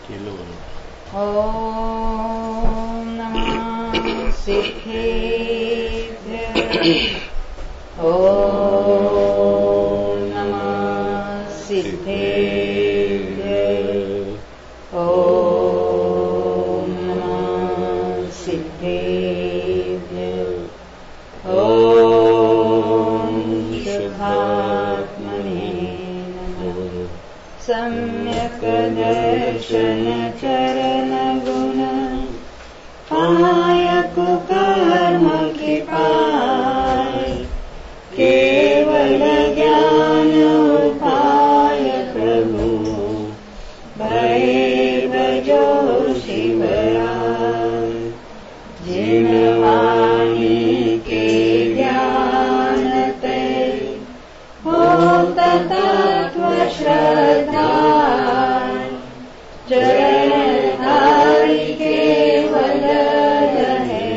ओम नमः सिद्धेभ्यः। ओम नमः सिद्धेभ्यः। ओम नमः सिद्धेभ्यः। ओम सुखात्मने नमः। सम्यक् दर्शन चरण गुण कायक कर्म की पाय, केवल ज्ञान उपाय प्रभु भय भजो शिवराय। जिन वाणी के ज्ञान ते हो तत्व श्रद्धा, चरण धारी केवल रहे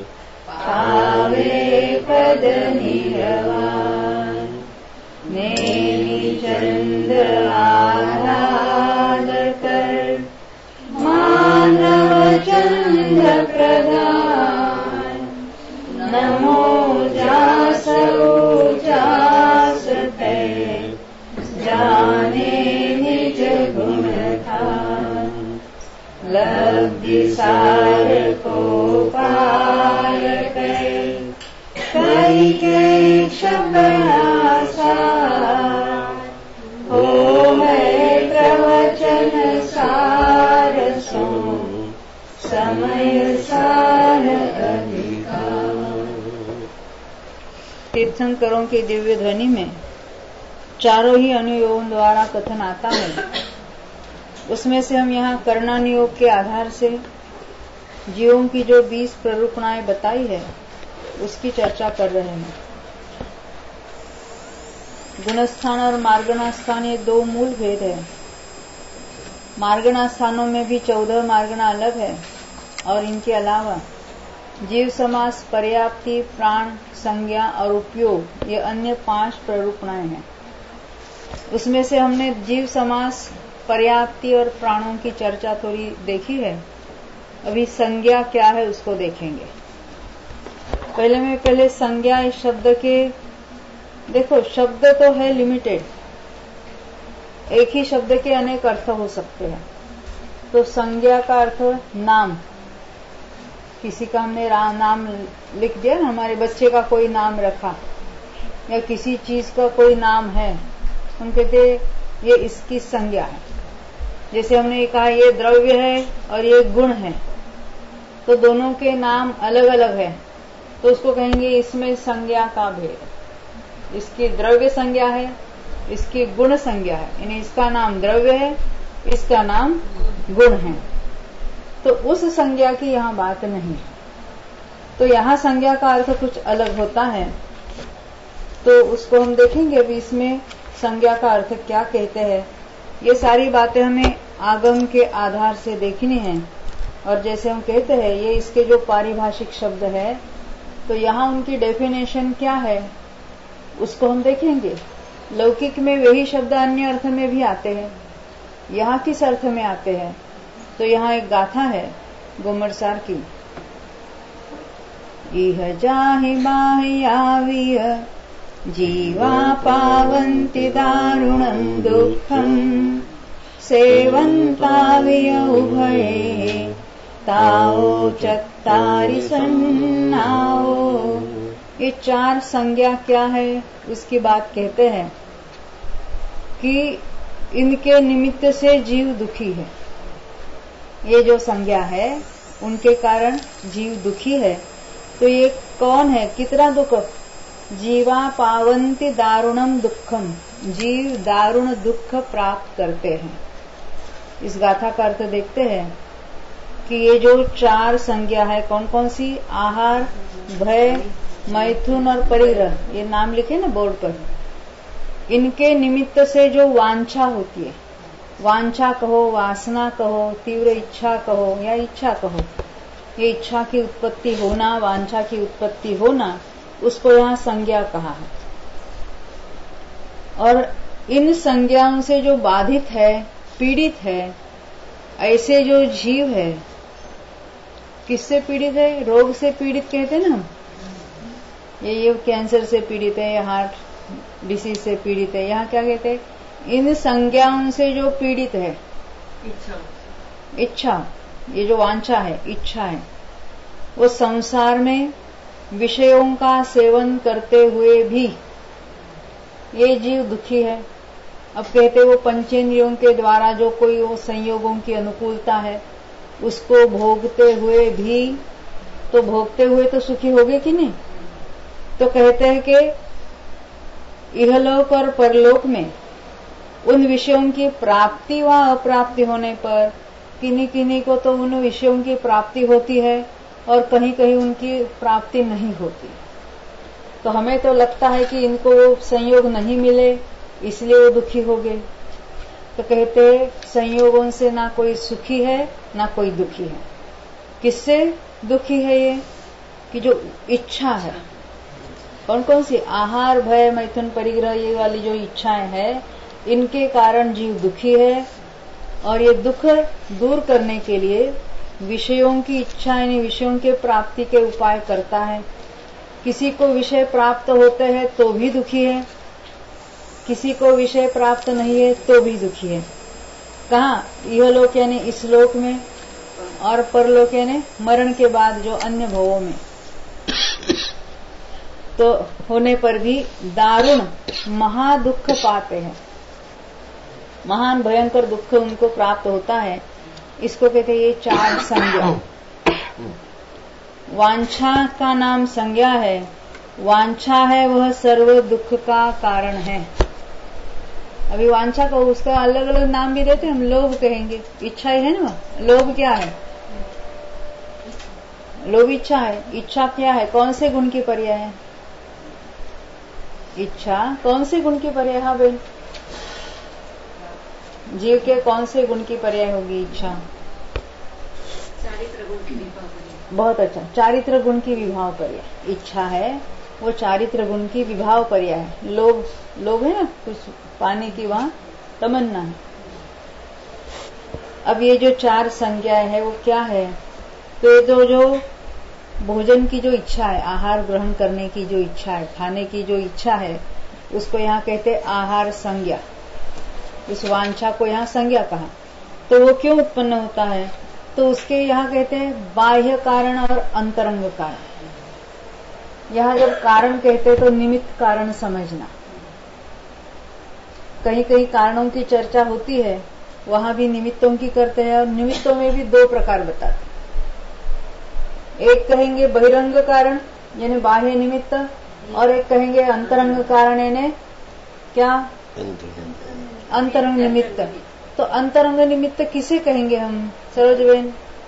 पावे पद निर्वाण। नेमि चंद्र आराध कर मानव चंद्र प्रदान। नमो जासौ जासते जाने निज गुण खान। लब्धि सार को पार कई के शब्द आसान। हो है प्रवचन सार सो समय सार अधिकार। तीर्थंकरों की दिव्य ध्वनि में चारों ही अनुयोगों द्वारा कथन आता है। उसमें से हम यहाँ कर्णानुयोग के आधार से जीवों की जो 20 प्ररूपणाएं बताई है उसकी चर्चा कर रहे हैं। गुणस्थान और मार्गणास्थान ये दो मूल भेद है। मार्गणास्थानों में भी 14 मार्गणा अलग है और इनके अलावा जीव समास, पर्याप्ति, प्राण, संज्ञा और उपयोग ये अन्य 5 प्ररूपणाएं हैं। उसमें से हमने जीव समास, पर्याप्ति और प्राणों की चर्चा थोड़ी देखी है। अभी संज्ञा क्या है उसको देखेंगे। पहले संज्ञा इस शब्द के देखो, शब्द तो है लिमिटेड, एक ही शब्द के अनेक अर्थ हो सकते हैं। तो संज्ञा का अर्थ नाम, किसी का हमने नाम लिख दिया, हमारे बच्चे का कोई नाम रखा या किसी चीज का कोई नाम है, हम कहते ये इसकी संज्ञा है। जैसे हमने कहा ये द्रव्य है और ये गुण है, तो दोनों के नाम अलग अलग है, तो उसको कहेंगे इसमें संज्ञा का भेद। इसकी द्रव्य संज्ञा है, इसकी गुण संज्ञा है, यानी इसका नाम द्रव्य है, इसका नाम गुण है। तो उस संज्ञा की यहाँ बात नहीं। तो यहाँ संज्ञा का अर्थ कुछ अलग होता है, तो उसको हम देखेंगे। अभी इसमें संज्ञा का अर्थ क्या कहते हैं, ये सारी बातें हमें आगम के आधार से देखनी है। और जैसे हम कहते हैं ये इसके जो पारिभाषिक शब्द है, तो यहाँ उनकी डेफिनेशन क्या है उसको हम देखेंगे। लौकिक में वही शब्द अन्य अर्थ में भी आते हैं, यहाँ किस अर्थ में आते हैं। तो यहाँ एक गाथा है गोमरसार की। इह जाहि बाहि आविय जीवा पावन्ति दारुणं दुःखं, सेवन्ताविय उभये ताओ चत्तारि सन्नाओ। ये 4 संज्ञा क्या है उसकी बात कहते हैं कि इनके निमित्त से जीव दुखी है। ये जो संज्ञा है उनके कारण जीव दुखी है। तो ये कौन है, कितना दुख? जीवा पावन्ति दारुणम दुखम, जीव दारुण दुख प्राप्त करते हैं। इस गाथा का अर्थ देखते हैं कि ये जो 4 संज्ञा है कौन कौन सी, आहार, भय, मैथुन और परिग्रह, ये नाम लिखे ना बोर्ड पर, इनके निमित्त से जो वांछा होती है, वांछा कहो, वासना कहो, तीव्र इच्छा कहो या इच्छा कहो, ये इच्छा की उत्पत्ति होना, वांछा की उत्पत्ति होना, उसको यहाँ संज्ञा कहा है। और इन संज्ञाओं से जो बाधित है, पीड़ित है, ऐसे जो जीव है किससे पीड़ित है? रोग से पीड़ित कहते हैं ना हम। ये कैंसर से पीड़ित है, ये हार्ट डिसीज से पीड़ित है। यहाँ क्या कहते हैं? इन संज्ञाओं से जो पीड़ित है, इच्छा, ये जो वांछा है, इच्छा है, वो संसार में विषयों का सेवन करते हुए भी ये जीव दुखी है। अब कहते वो पंचेंद्रियों के द्वारा जो कोई वो संयोगों की अनुकूलता है उसको भोगते हुए भी, तो भोगते हुए तो सुखी हो गए कि नहीं? तो कहते हैं कि इहलोक और परलोक में उन विषयों की प्राप्ति व अप्राप्ति होने पर किन्हीं किन्हीं को तो उन विषयों की प्राप्ति होती है और कहीं कहीं उनकी प्राप्ति नहीं होती। तो हमें तो लगता है कि इनको संयोग नहीं मिले इसलिए वो दुखी हो गए। तो कहते संयोगों से ना कोई सुखी है ना कोई दुखी है। किससे दुखी है? ये कि जो इच्छा है, कौन कौन सी? आहार, भय, मैथुन, परिग्रह, ये वाली जो इच्छाएं हैं, इनके कारण जीव दुखी है। और ये दुख दूर करने के लिए विषयों की इच्छा, यानी विषयों के प्राप्ति के उपाय करता है। किसी को विषय प्राप्त होते हैं तो भी दुखी है, किसी को विषय प्राप्त नहीं है तो भी दुखी है। कहाँ? यह लोक यानी इस लोक में, और परलोक यानी मरण के बाद जो अन्य भवों में। तो होने पर भी दारुण महादुख पाते हैं, महान भयंकर दुख उनको प्राप्त होता है। इसको कहते हैं ये चार संज्ञा। वांछा का नाम संज्ञा है। वांछा है वह सर्व दुख का कारण है। अभी वांछा को उसका अलग अलग नाम भी देते हैं हम। लोभ कहेंगे, इच्छा ही है ना। लोभ क्या है? लोभ इच्छा है। इच्छा क्या है? कौन से गुण की पर्याय है? इच्छा कौन से गुण की पर्याय? हाँ बहन, जीव के कौन से गुण की पर्याय होगी इच्छा? चारित्र गुण की विभाव पर्याय। बहुत अच्छा, चारित्र गुण की विभाव पर्याय इच्छा है, वो चारित्र गुण की विभाव पर्याय है। लोभ, लोभ है ना, कुछ पाने की वहां तमन्ना है। अब ये जो चार संज्ञाएं है वो क्या है? तो ये जो भोजन की जो इच्छा है, आहार ग्रहण करने की जो इच्छा है, खाने की जो इच्छा है, उसको यहाँ कहते हैं आहार संज्ञा। उस वांछा को यहाँ संज्ञा कहा। तो वो क्यों उत्पन्न होता है? तो उसके यहाँ कहते हैं बाह्य कारण और अंतरंग कारण। यहाँ जब कारण कहते हैं तो निमित्त कारण समझना। कहीं कहीं कारणों की चर्चा होती है, वहां भी निमित्तों की करते हैं। और निमित्तों में भी दो प्रकार बताते हैं। एक कहेंगे बहिरंग कारण यानी बाह्य निमित्त, और एक कहेंगे अंतरंग कारण यानी क्या? अंतरंग निमित्त। तो अंतरंग निमित्त किसे कहेंगे हम सरोज बहन?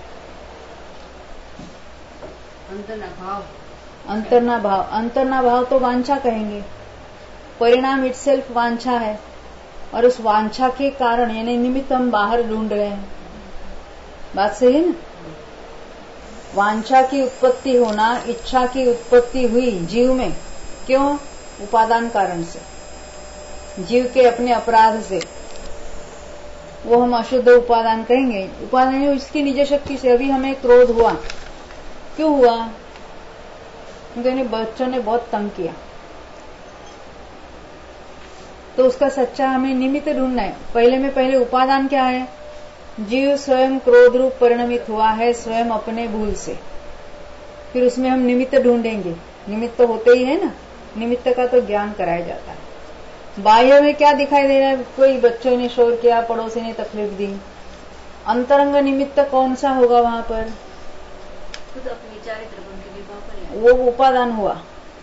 अंतरना भाव। अंतरना भाव। अंतरना भाव तो वांछा कहेंगे। परिणाम इटसेल्फ वांछा है, और उस वांछा के कारण यानी निमित्त हम बाहर ढूंढ रहे हैं। बात सही है ना? वांछा की उत्पत्ति होना, इच्छा की उत्पत्ति हुई जीव में, क्यों? उपादान कारण से, जीव के अपने अपराध से। वो हम अशुद्ध उपादान कहेंगे। उपादान उसकी निज शक्ति से। अभी हमें क्रोध हुआ, क्यों हुआ? क्योंकि बच्चों ने बहुत तंग किया। तो उसका सच्चा हमें निमित्त ढूंढना है। पहले उपादान क्या है? जीव स्वयं क्रोध रूप परिणमित हुआ है स्वयं अपने भूल से। फिर उसमें हम निमित्त ढूंढेंगे। निमित्त तो होते ही है ना, निमित्त का तो ज्ञान कराया जाता है। बाह्य में क्या दिखाई दे रहा है? कोई बच्चों ने शोर किया, पड़ोसी ने तकलीफ दी। अंतरंग निमित्त कौन सा होगा वहां पर? खुद अपनी चारित्र गुण के विभाव पर्याय। वो उपादान हुआ।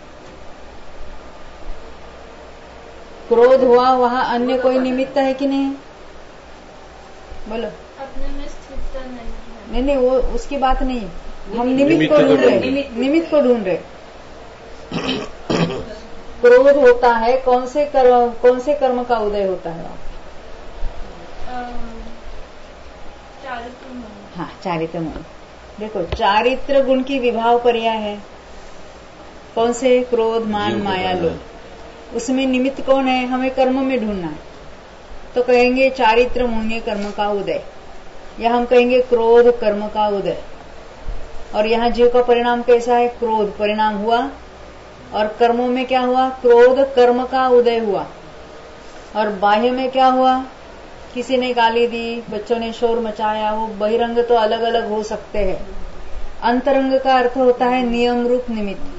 क्रोध हुआ, वहां अन्य कोई निमित्त है कि नहीं? बोलो। अपने में स्थिरता नहीं। नहीं, वो उसकी बात नहीं। हम निमित्त को ढूंढ रहे, निमित्त को ढूंढ रहे। क्रोध होता है, कौन से कर्म का उदय होता है? चारित्र गुण। हाँ, चारित्र गुण। देखो, चारित्र गुण की विभाव पर्याय है। कौन से? क्रोध, मान, माया, लोभ। उसमें निमित्त कौन है? हमें कर्म में ढूंढना है। तो कहेंगे चारित्र मूल्य कर्म का उदय। या हम कहेंगे क्रोध कर्म का उदय। और यहाँ जीव का परिणाम कैसा है? क्रोध परिणाम हुआ, और कर्मों में क्या हुआ? क्रोध कर्म का उदय हुआ। और बाह्य में क्या हुआ? किसी ने गाली दी, बच्चों ने शोर मचाया, वो बहिरंग तो अलग अलग हो सकते हैं। अंतरंग का अर्थ होता है नियम रूप निमित्त।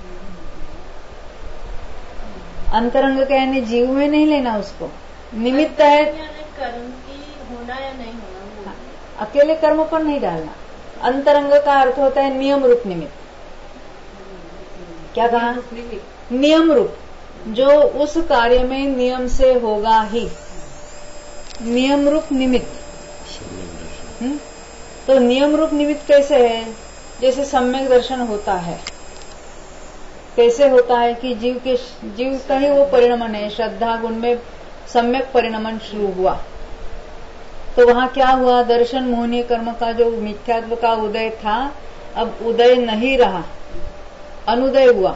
अंतरंग कहने जीव में नहीं लेना उसको, निमित्त है। कर्म की होना या नहीं होना, अकेले कर्म पर नहीं डालना। अंतरंग का अर्थ होता है नियम रूप निमित्त। क्या कहा? नियम रूप, जो उस कार्य में नियम से होगा ही, नियम रूप निमित्त। तो नियम रूप निमित्त कैसे है? जैसे सम्यक दर्शन होता है। कैसे होता है कि जीव का ही वो परिणमन है, श्रद्धा गुण में सम्यक परिणमन शुरू हुआ। तो वहां क्या हुआ? दर्शन मोहनीय कर्म का जो मिथ्यात्व का उदय था, अब उदय नहीं रहा, अनुदय हुआ।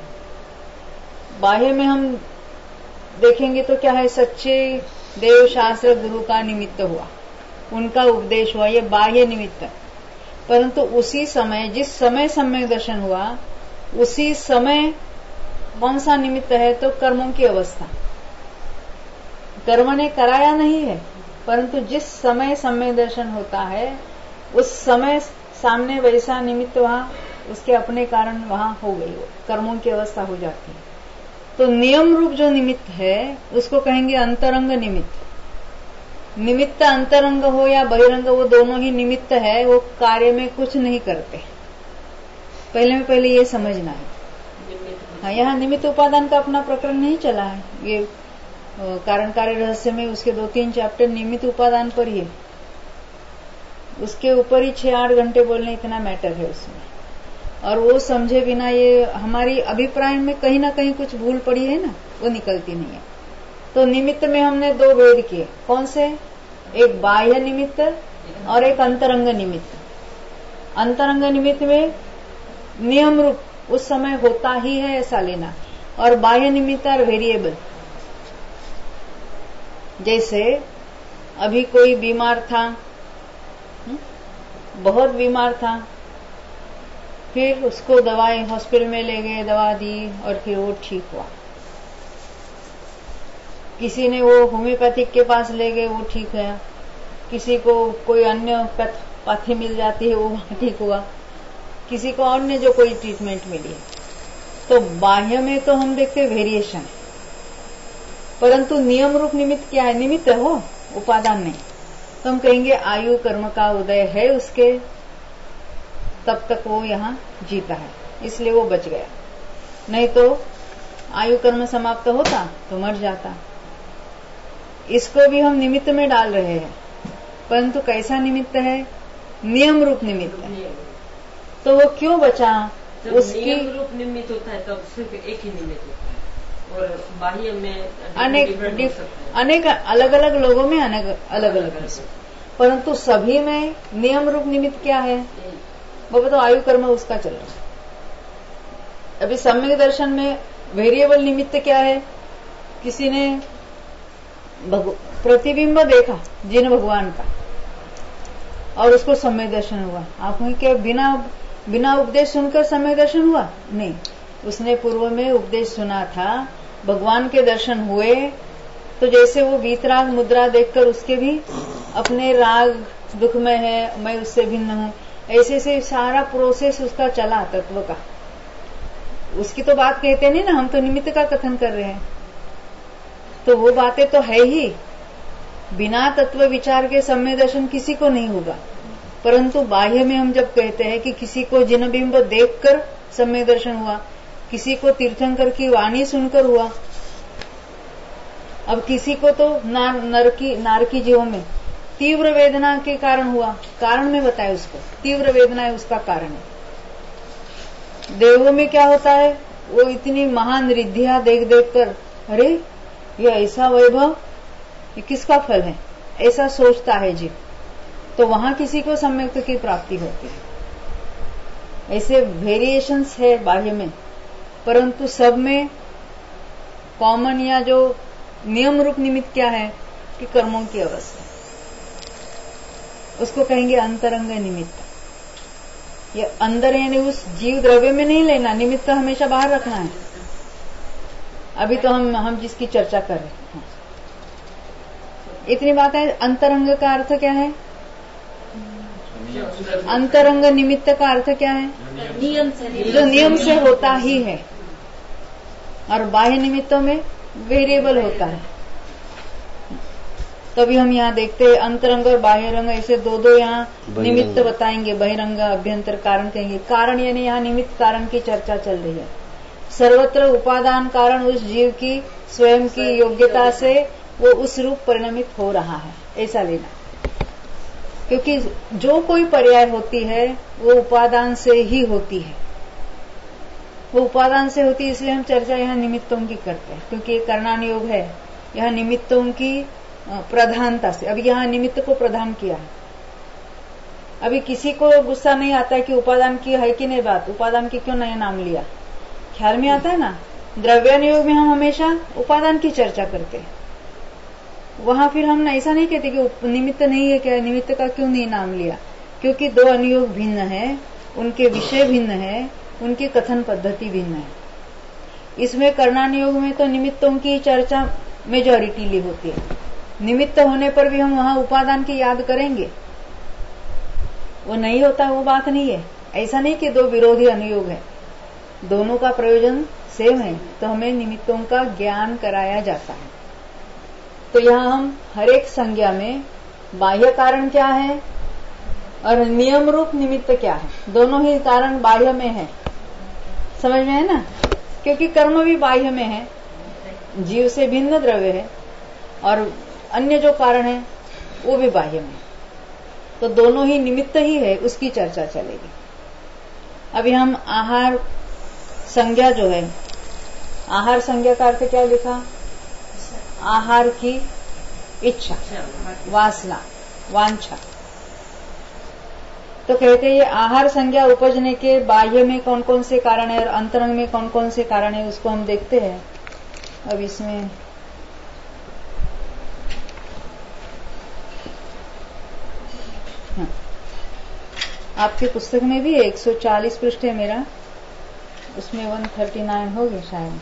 बाह्य में हम देखेंगे तो क्या है? सच्चे देव शास्त्र गुरु का निमित्त हुआ, उनका उपदेश हुआ, ये बाह्य निमित्त है। परंतु उसी समय, जिस समय सम्यक दर्शन हुआ, उसी समय कौन सा निमित्त है? तो कर्मों की अवस्था। कर्म ने कराया नहीं है, परंतु जिस समय सम्यक दर्शन होता है, उस समय सामने वैसा निमित्त वहां उसके अपने कारण वहां हो गई, वो कर्मों की अवस्था हो जाती है। तो नियम रूप जो निमित्त है उसको कहेंगे अंतरंग निमित्त। निमित्त अंतरंग हो या बहिरंग, वो दोनों ही निमित्त है, वो कार्य में कुछ नहीं करते। पहले ये समझना है। हाँ, यहाँ निमित्त उपादान का अपना प्रकरण नहीं चला है। ये कारण कार्य रहस्य में उसके 2-3 चैप्टर निमित्त उपादान पर ही है। उसके ऊपर ही 6-8 घंटे बोलने इतना मैटर है उसमें। और वो समझे बिना ये हमारी अभिप्राय में कहीं ना कहीं कुछ भूल पड़ी है ना, वो निकलती नहीं है। तो निमित्त में हमने 2 भेद किए। कौन से? एक बाह्य निमित्त और एक अंतरंग निमित्त। अंतरंग निमित्त में नियम रूप उस समय होता ही है ऐसा लेना, और बाह्य निमित्त और वेरिएबल। जैसे अभी कोई बीमार था, बहुत बीमार था, फिर उसको दवाई हॉस्पिटल में ले गए, दवा दी और फिर वो ठीक हुआ। किसी ने वो होम्योपैथिक के पास ले गए, वो ठीक हुआ। किसी को कोई अन्य पैथी मिल जाती है, वो ठीक हुआ। किसी को अन्य जो कोई ट्रीटमेंट मिली है। तो बाह्य में तो हम देखते वेरिएशन, परंतु नियम रूप निमित्त क्या है? निमित्त हो, उपादान नहीं। तो हम कहेंगे आयु कर्म का उदय है उसके, तब तक वो यहाँ जीता है, इसलिए वो बच गया। नहीं तो आयु कर्म समाप्त होता तो मर जाता। इसको भी हम निमित्त में डाल रहे हैं, परंतु कैसा निमित्त है? नियम रूप निमित्त है। तो वो क्यों बचा? उसकी नियम रूप निमित्त होता है तब सिर्फ एक ही निमित्त होता है, और बाह्य में अनेक अलग अलग लोगों में अलग अलग है, परंतु सभी में नियम रूप निमित्त क्या है? वो तो आयु कर्म उसका चल रहा है। अभी सम्यक दर्शन में वेरिएबल निमित्त क्या है? किसी ने प्रतिबिंब देखा जिन भगवान का, और उसको सम्यक दर्शन हुआ। आंखों के बिना उपदेश सुनकर सम्यक दर्शन हुआ? नहीं, उसने पूर्व में उपदेश सुना था, भगवान के दर्शन हुए। तो जैसे वो वीतराग मुद्रा देखकर उसके भी अपने राग दुख में है, मैं उससे भिन्न हूं, ऐसे से सारा प्रोसेस उसका चला तत्व का। उसकी तो बात कहते नहीं ना, हम तो निमित्त का कथन कर रहे हैं। तो वो बातें तो है ही, बिना तत्व विचार के सम्यक दर्शन किसी को नहीं होगा। परंतु बाह्य में हम जब कहते हैं कि किसी को जिन बिंब देखकर सम्यक दर्शन हुआ, किसी को तीर्थंकर की वाणी सुनकर हुआ, अब किसी को तो नारकी जीवों में तीव्र वेदना के कारण हुआ। कारण में बताए उसको, तीव्र वेदना है उसका कारण है। देवों में क्या होता है? वो इतनी महान रिद्धियां देख देख कर, अरे ये ऐसा वैभव, ये किसका फल है, ऐसा सोचता है जीव। तो वहां किसी को सम्यक की प्राप्ति होती है। ऐसे वेरिएशंस है बाह्य में, परंतु सब में कॉमन या जो नियम रूप निमित्त क्या है कि कर्मों की अवस्था। उसको कहेंगे अंतरंग निमित्त। ये अंदर यानी उस जीव द्रव्य में नहीं लेना, निमित्त हमेशा बाहर रखना है। अभी तो हम जिसकी चर्चा कर रहे हैं, इतनी बात है। अंतरंग का अर्थ क्या है? अंतरंग निमित्त का अर्थ क्या है? नियम से, जो नियम से होता ही है, और बाह्य निमित्तों में वेरिएबल होता है। तभी हम यहाँ देखते हैं अंतरंग और बाह्य रंग, ऐसे दो यहाँ निमित्त बताएंगे। बहिरंग अभ्यंतर कारण कहेंगे। कारण यानी यहाँ निमित्त कारण की चर्चा चल रही है। सर्वत्र उपादान कारण उस जीव की स्वयं की योग्यता से वो उस रूप परिणमित हो रहा है, ऐसा लेना। क्योंकि जो कोई पर्याय होती है वो उपादान से ही होती है, वो उपादान से होती है। इसलिए हम चर्चा यहाँ निमित्तों की करते हैं, क्योंकि ये कर्णानुयोग है। यहाँ निमित्तों की प्रधानता से, अभी यहाँ निमित्त को प्रधान किया है। अभी किसी को गुस्सा नहीं आता है कि उपादान की है कि नहीं बात, उपादान की क्यों नया नाम लिया, ख्याल में आता है ना। द्रव्यानुयोग में हम हमेशा उपादान की चर्चा करते हैं। वहां फिर हम ऐसा नहीं कहते कि निमित्त नहीं है, क्या निमित्त का क्यों नहीं नाम लिया, क्योंकि दो अनुयोग भिन्न है, उनके विषय भिन्न है, उनकी कथन पद्धति भिन्न है। इसमें कर्णानुयोग में तो निमित्तों की चर्चा मेजॉरिटी ली होती है। निमित्त होने पर भी हम वहां उपादान की याद करेंगे, वो नहीं होता, वो बात नहीं है। ऐसा नहीं कि दो विरोधी अनुयोग है, दोनों का प्रयोजन सेम है, तो हमें निमित्तों का ज्ञान कराया जाता है। तो यहाँ हम हर एक संज्ञा में बाह्य कारण क्या है और नियम रूप निमित्त क्या है, दोनों ही कारण बाह्य में है। समझ में है ना? क्योंकि कर्म भी बाह्य में है, जीव से भिन्न द्रव्य है, और अन्य जो कारण है वो भी बाह्य में है। तो दोनों ही निमित्त ही है, उसकी चर्चा चलेगी। अभी हम आहार संज्ञा जो है, आहार संज्ञा का अर्थ क्या लिखा? आहार की इच्छा, वासना, वांछा। तो कहते हैं ये आहार संज्ञा उपजने के बाह्य में कौन कौन से कारण है और अंतरंग में कौन कौन से कारण है, उसको हम देखते हैं। अब इसमें आपकी पुस्तक में भी 140 पृष्ठ है मेरा, उसमें 139 होगी शायद।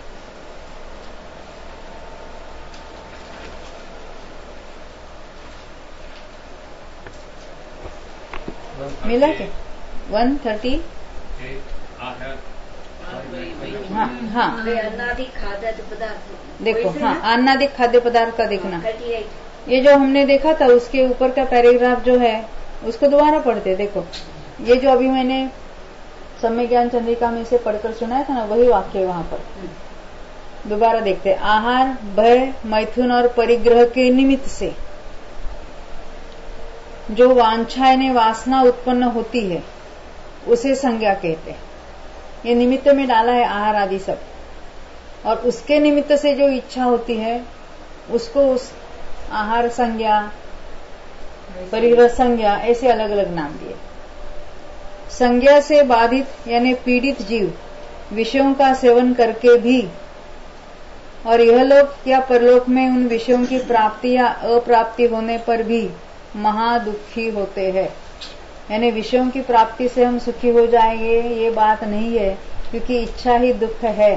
मिला क्या? 130? हाँ हाँ, अन्नादि खाद्य पदार्थ देखो। हाँ, अन्नादिक खाद्य पदार्थ का देखना। 38। ये जो हमने देखा था उसके ऊपर का पैराग्राफ जो है उसको दोबारा पढ़ते। देखो, ये जो अभी मैंने सम्य ज्ञान चंद्रिका में से पढ़कर सुनाया था ना, वही वाक्य वहां पर दोबारा देखते। आहार, भय, मैथुन और परिग्रह के निमित्त से जो वांछा यानी वासना उत्पन्न होती है उसे संज्ञा कहते हैं। ये निमित्त में डाला है आहार आदि सब, और उसके निमित्त से जो इच्छा होती है उसको उस आहार संज्ञा, परिग्रह संज्ञा, ऐसे अलग अलग नाम दिए। संज्ञा से बाधित यानी पीड़ित जीव विषयों का सेवन करके भी और यहलोक या परलोक में उन विषयों की प्राप्ति या अप्राप्ति होने पर भी महादुखी होते हैं। यानी विषयों की प्राप्ति से हम सुखी हो जाएंगे ये बात नहीं है, क्योंकि इच्छा ही दुख है,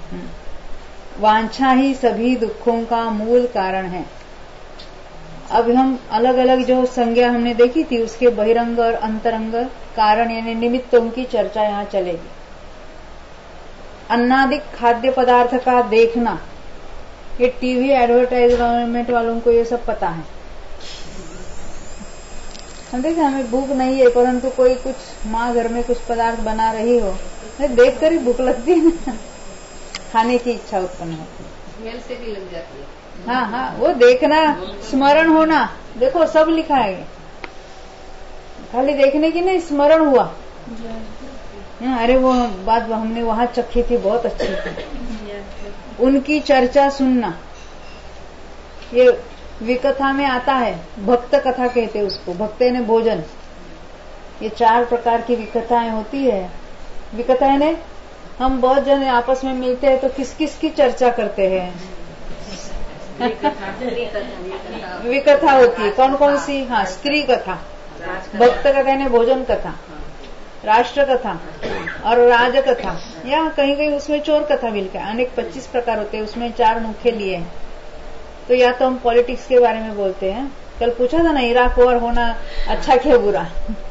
वांछा ही सभी दुखों का मूल कारण है। अब हम अलग अलग जो संज्ञा हमने देखी थी उसके बहिरंग और अंतरंग कारण यानी निमित्तों की चर्चा यहाँ चलेगी। अन्नादिक खाद्य पदार्थ का देखना, ये टीवी एडवर्टाइजमेंट वालों को ये सब पता है। हम देखें हमें भूख नहीं है, परंतु कोई कुछ माँ घर में कुछ पदार्थ बना रही हो, देख कर ही भूख लगती है ना, खाने की इच्छा उत्पन्न होती है, स्मेल से भी लग जाती है। हाँ हाँ, वो देखना, स्मरण होना, देखो सब लिखा है, खाली देखने की नहीं, स्मरण हुआ। अरे वो बात हमने वहां चखी थी, बहुत अच्छी थी। उनकी चर्चा सुनना, ये विकथा में आता है, भक्त कथा कहते उसको, भक्त ने भोजन। ये 4 प्रकार की विकथाएं होती है। विकथाएं ने हम बहुत जन आपस में मिलते हैं तो किस किस की चर्चा करते हैं, विकथा होती है। कौन कौन सी? हाँ, स्त्री कथा, भक्त कथा यानी भोजन कथा, राष्ट्र कथा और राज कथा, या कहीं कहीं उसमें चोर कथा मिलकर अनेक 25 प्रकार होते हैं। उसमें 4 मुख्य लिए हैं। तो या तो हम पॉलिटिक्स के बारे में बोलते हैं, कल पूछा था ना इराक वॉर होना अच्छा क्या बुरा,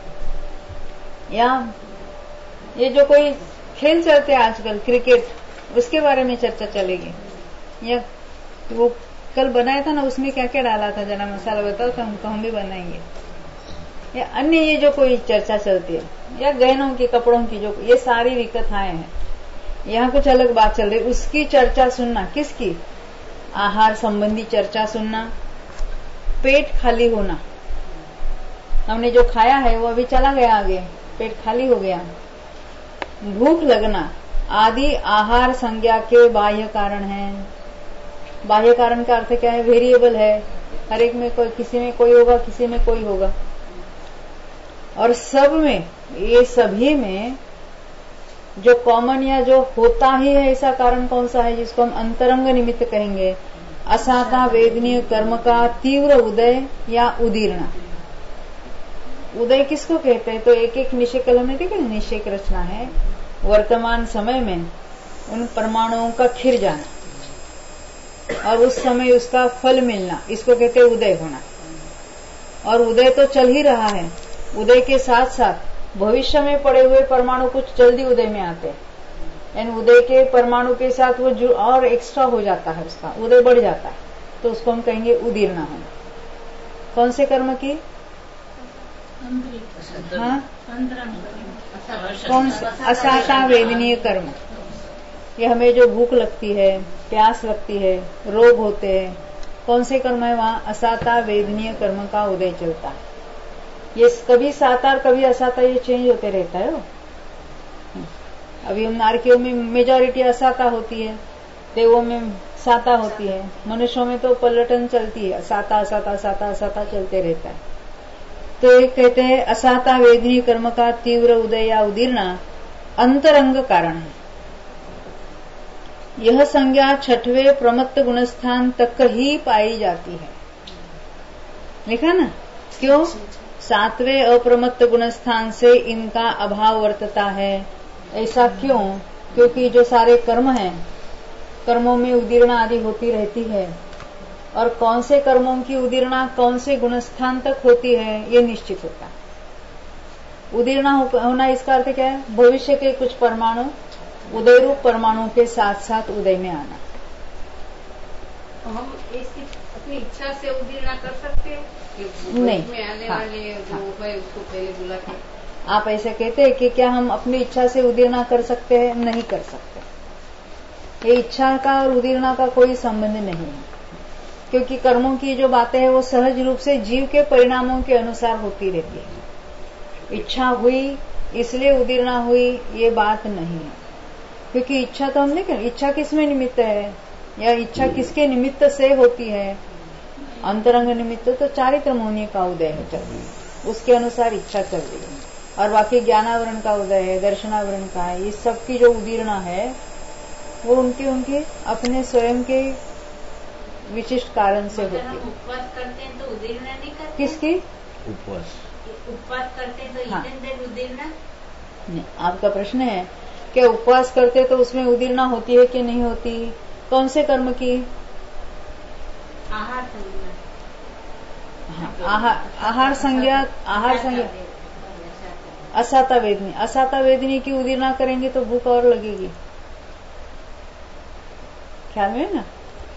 या ये जो कोई खेल चलते हैं आजकल क्रिकेट, उसके बारे में चर्चा चलेगी, या वो कल बनाया था ना उसमें क्या क्या डाला था, जरा मसाला बताओ तो हमको, हम भी बनाएंगे। या अन्य ये जो कोई चर्चा चलती है, या गहनों की, कपड़ों की, जो ये सारी विकथाएं हैं। यहाँ कुछ अलग बात चल रही, उसकी चर्चा सुनना। किसकी? आहार संबंधी चर्चा सुनना, पेट खाली होना, हमने जो खाया है वो अभी चला गया आगे, पेट खाली हो गया, भूख लगना आदि आहार संज्ञा के बाह्य कारण हैं। बाह्य कारण का अर्थ क्या है? वेरिएबल है, हर एक में कोई, किसी में कोई होगा, किसी में कोई होगा, और सब में, ये सभी में जो कॉमन या जो होता ही है, ऐसा कारण कौन सा है? जिसको हम अंतरंग निमित्त कहेंगे। असाता वेदनीय कर्म का तीव्र उदय या उदीर्णा। उदय किसको कहते हैं? तो एक एक निश्चय, कल हमने देखा निश्चय की रचना है, वर्तमान समय में उन परमाणुओं का खिर जाना और उस समय उसका फल मिलना, इसको कहते हैं उदय होना। और उदय तो चल ही रहा है, उदय के साथ साथ भविष्य में पड़े हुए परमाणु कुछ जल्दी उदय में आते हैं, यानी उदय के परमाणु के साथ वो और एक्स्ट्रा हो जाता है, उसका उदय बढ़ जाता है, तो उसको हम कहेंगे उदीर्णा होना। कौन से कर्म की? हाँ, कौन से? असाता वेदनीय कर्म। ये हमें जो भूख लगती है, प्यास लगती है, रोग होते हैं, कौन से कर्म है? वहाँ असाता वेदनीय कर्म का उदय चलता है। ये कभी साकार कभी असाता, ये चेंज होते रहता है। अभी हम नारकियों में मेजॉरिटी असाता होती है, देवों में साता होती है, मनुष्यों में तो पलटन चलती है, साता असाता साता असाता चलते रहता है। तो एक कहते हैं असाता वेदनीय कर्म का तीव्र उदय या उदीर्णा अंतरंग कारण है। यह संज्ञा 6वें प्रमत्त गुणस्थान तक ही पाई जाती है। लिखा ना? क्यों? 7वें अप्रमत्त गुणस्थान से इनका अभाव वर्तता है। ऐसा क्यों? क्योंकि जो सारे कर्म हैं, कर्मों में उदीर्णा आदि होती रहती है, और कौन से कर्मों की उदीर्णा कौन से गुणस्थान तक होती है, ये निश्चित होता है। उदीर्णा होना इसका अर्थ क्या है? भविष्य के कुछ परमाणु उदय रूप परमाणु के साथ साथ उदय में आना। हम इसकी अपनी इच्छा से उदीर्णा कर सकते हैं? नहीं, में आने हाँ, वाले जो है उसको पहले बुला के। आप ऐसे कहते हैं कि क्या हम अपनी इच्छा से उदीर्णा कर सकते हैं? नहीं कर सकते। ये इच्छा का और उदीर्णा का कोई संबंध नहीं है, क्योंकि कर्मों की जो बातें हैं वो सहज रूप से जीव के परिणामों के अनुसार होती रहती है। इच्छा हुई इसलिए उदीर्णा हुई, ये बात नहीं है, क्योंकि इच्छा तो हमने क्या, इच्छा किसमें निमित्त है, या इच्छा किसके निमित्त से होती है? अंतरंग निमित्त तो चारित्र मोहनी का उदय है, उसके अनुसार इच्छा चल रही है, और बाकी ज्ञानावरण का उदय है, दर्शनावरण का है, इस सब की जो उदीर्णा है वो उनके अपने स्वयं के विशिष्ट कारण से होती है। उपवास करते हैं तो उदीर्णा नहीं करते? किसकी? उपवास करते हैं तो हाँ। उदीर्णा नहीं, आपका प्रश्न है कि उपवास करते तो उसमें उदीर्णा होती है कि नहीं होती? कौन से कर्म की? आहार संज्ञा। हाँ, आहार संज्ञा असाता वेदनी, असाता वेदनी की उदीर्णा करेंगे तो भूख और लगेगी, ख्याल में ना?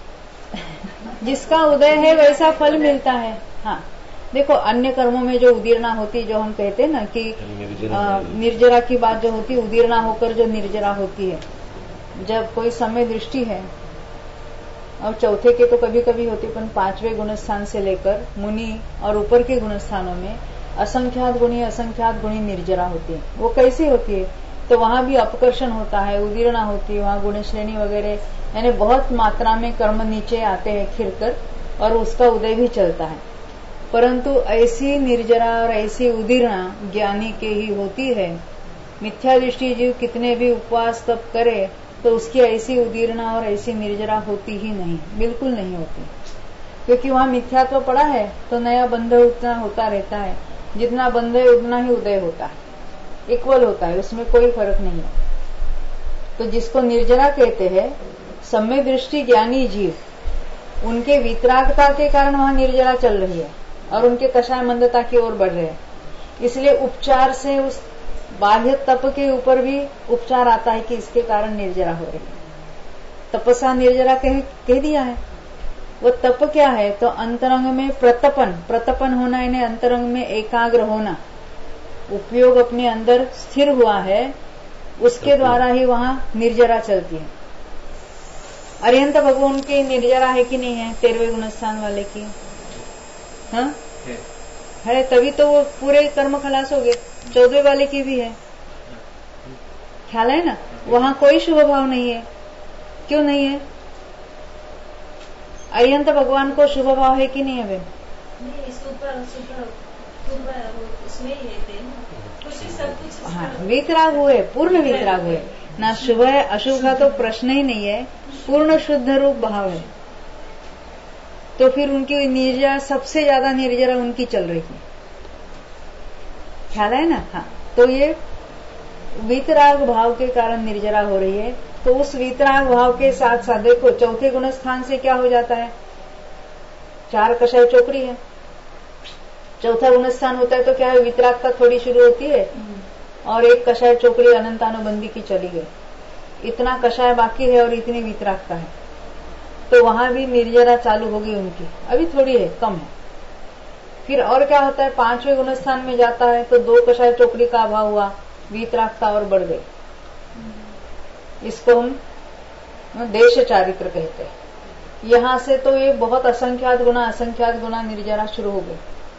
जिसका उदय है वैसा फल मिलता है। हाँ, देखो अन्य कर्मों में जो उदीर्णा होती, जो हम कहते हैं ना कि निर्जरा की बात जो होती है, उदीर्णा होकर जो निर्जरा होती है, जब कोई समय दृष्टि है, और चौथे के तो कभी कभी होती, पर 5वें गुणस्थान से लेकर मुनि और ऊपर के गुणस्थानों में असंख्यात गुणी निर्जरा होती है। वो कैसी होती है? तो वहां भी अपकर्षण होता है, उदीर्णा होती है, वहां गुण श्रेणी वगैरह, यानी बहुत मात्रा में कर्म नीचे आते हैं खिरकर, और उसका उदय भी चलता है। परंतु ऐसी निर्जरा और ऐसी उदीर्णा ज्ञानी के ही होती है। मिथ्या दृष्टि जीव कितने भी उपवास तप करे तो उसकी ऐसी उदीर्णा और ऐसी निर्जरा होती ही नहीं, बिल्कुल नहीं होती, क्योंकि वहां मिथ्यात्व पड़ा है तो नया बंध उतना होता रहता है, जितना बंध है उतना ही उदय होता है, इक्वल होता है, उसमें कोई फर्क नहीं है। तो जिसको निर्जरा कहते हैं, सम्यक दृष्टि ज्ञानी जीव, उनके वितरागता के कारण वहां निर्जरा चल रही है और उनके कषाय मंदता की ओर बढ़ रहे हैं। इसलिए उपचार से उस बाह्य तप के ऊपर भी उपचार आता है कि इसके कारण निर्जरा हो रही है। तपसा निर्जरा कह दिया है। वो तप क्या है? तो अंतरंग में प्रतपन होना, यानी अंतरंग में एकाग्र होना, उपयोग अपने अंदर स्थिर हुआ है, उसके द्वारा ही वहां निर्जरा चलती है। अरिहंत भगवान की निर्जरा है कि नहीं है? 13वें गुणस्थान वाले की हाँ है, तभी तो वो पूरे कर्म खलास हो गए। 14वें वाले की भी है, ख्याल है ना? वहां कोई शुभ भाव नहीं है। क्यों नहीं है? अरिहंत भगवान को शुभ भाव है कि नहीं है? वे उसमें ही रहते हैं, सब कुछ हाँ, वीतराग हुए, पूर्ण वीतराग हुए ना। शुभ है अशुभ का तो प्रश्न ही नहीं है, पूर्ण शुद्ध रूप भाव है। तो फिर उनकी निर्जरा, सबसे ज्यादा निर्जरा उनकी चल रही है, ख्याल है ना? हाँ, तो ये वीतराग भाव के कारण निर्जरा हो रही है। तो उस वीतराग भाव के साथ साथ देखो, चौथे गुण स्थान से क्या हो जाता है? 4 कषाय चोकरी है। चौथा गुण स्थान होता है तो क्या है? वीतरागता थोड़ी शुरू होती है और एक कषाय चोकरी अनंतानुबंधी की चली गई, इतना कषाय बाकी है और इतनी वीतरागता है, तो वहां भी निर्जरा चालू होगी उनकी। अभी थोड़ी है, कम है। फिर और क्या होता है? 5वें गुण स्थान में जाता है तो 2 कषाय चोकरी का अभाव हुआ, वीतरागता और बढ़ गई। इसको हम देश चारित्र कहते हैं। यहां से तो ये बहुत असंख्यात गुना निर्जरा शुरू हो गई।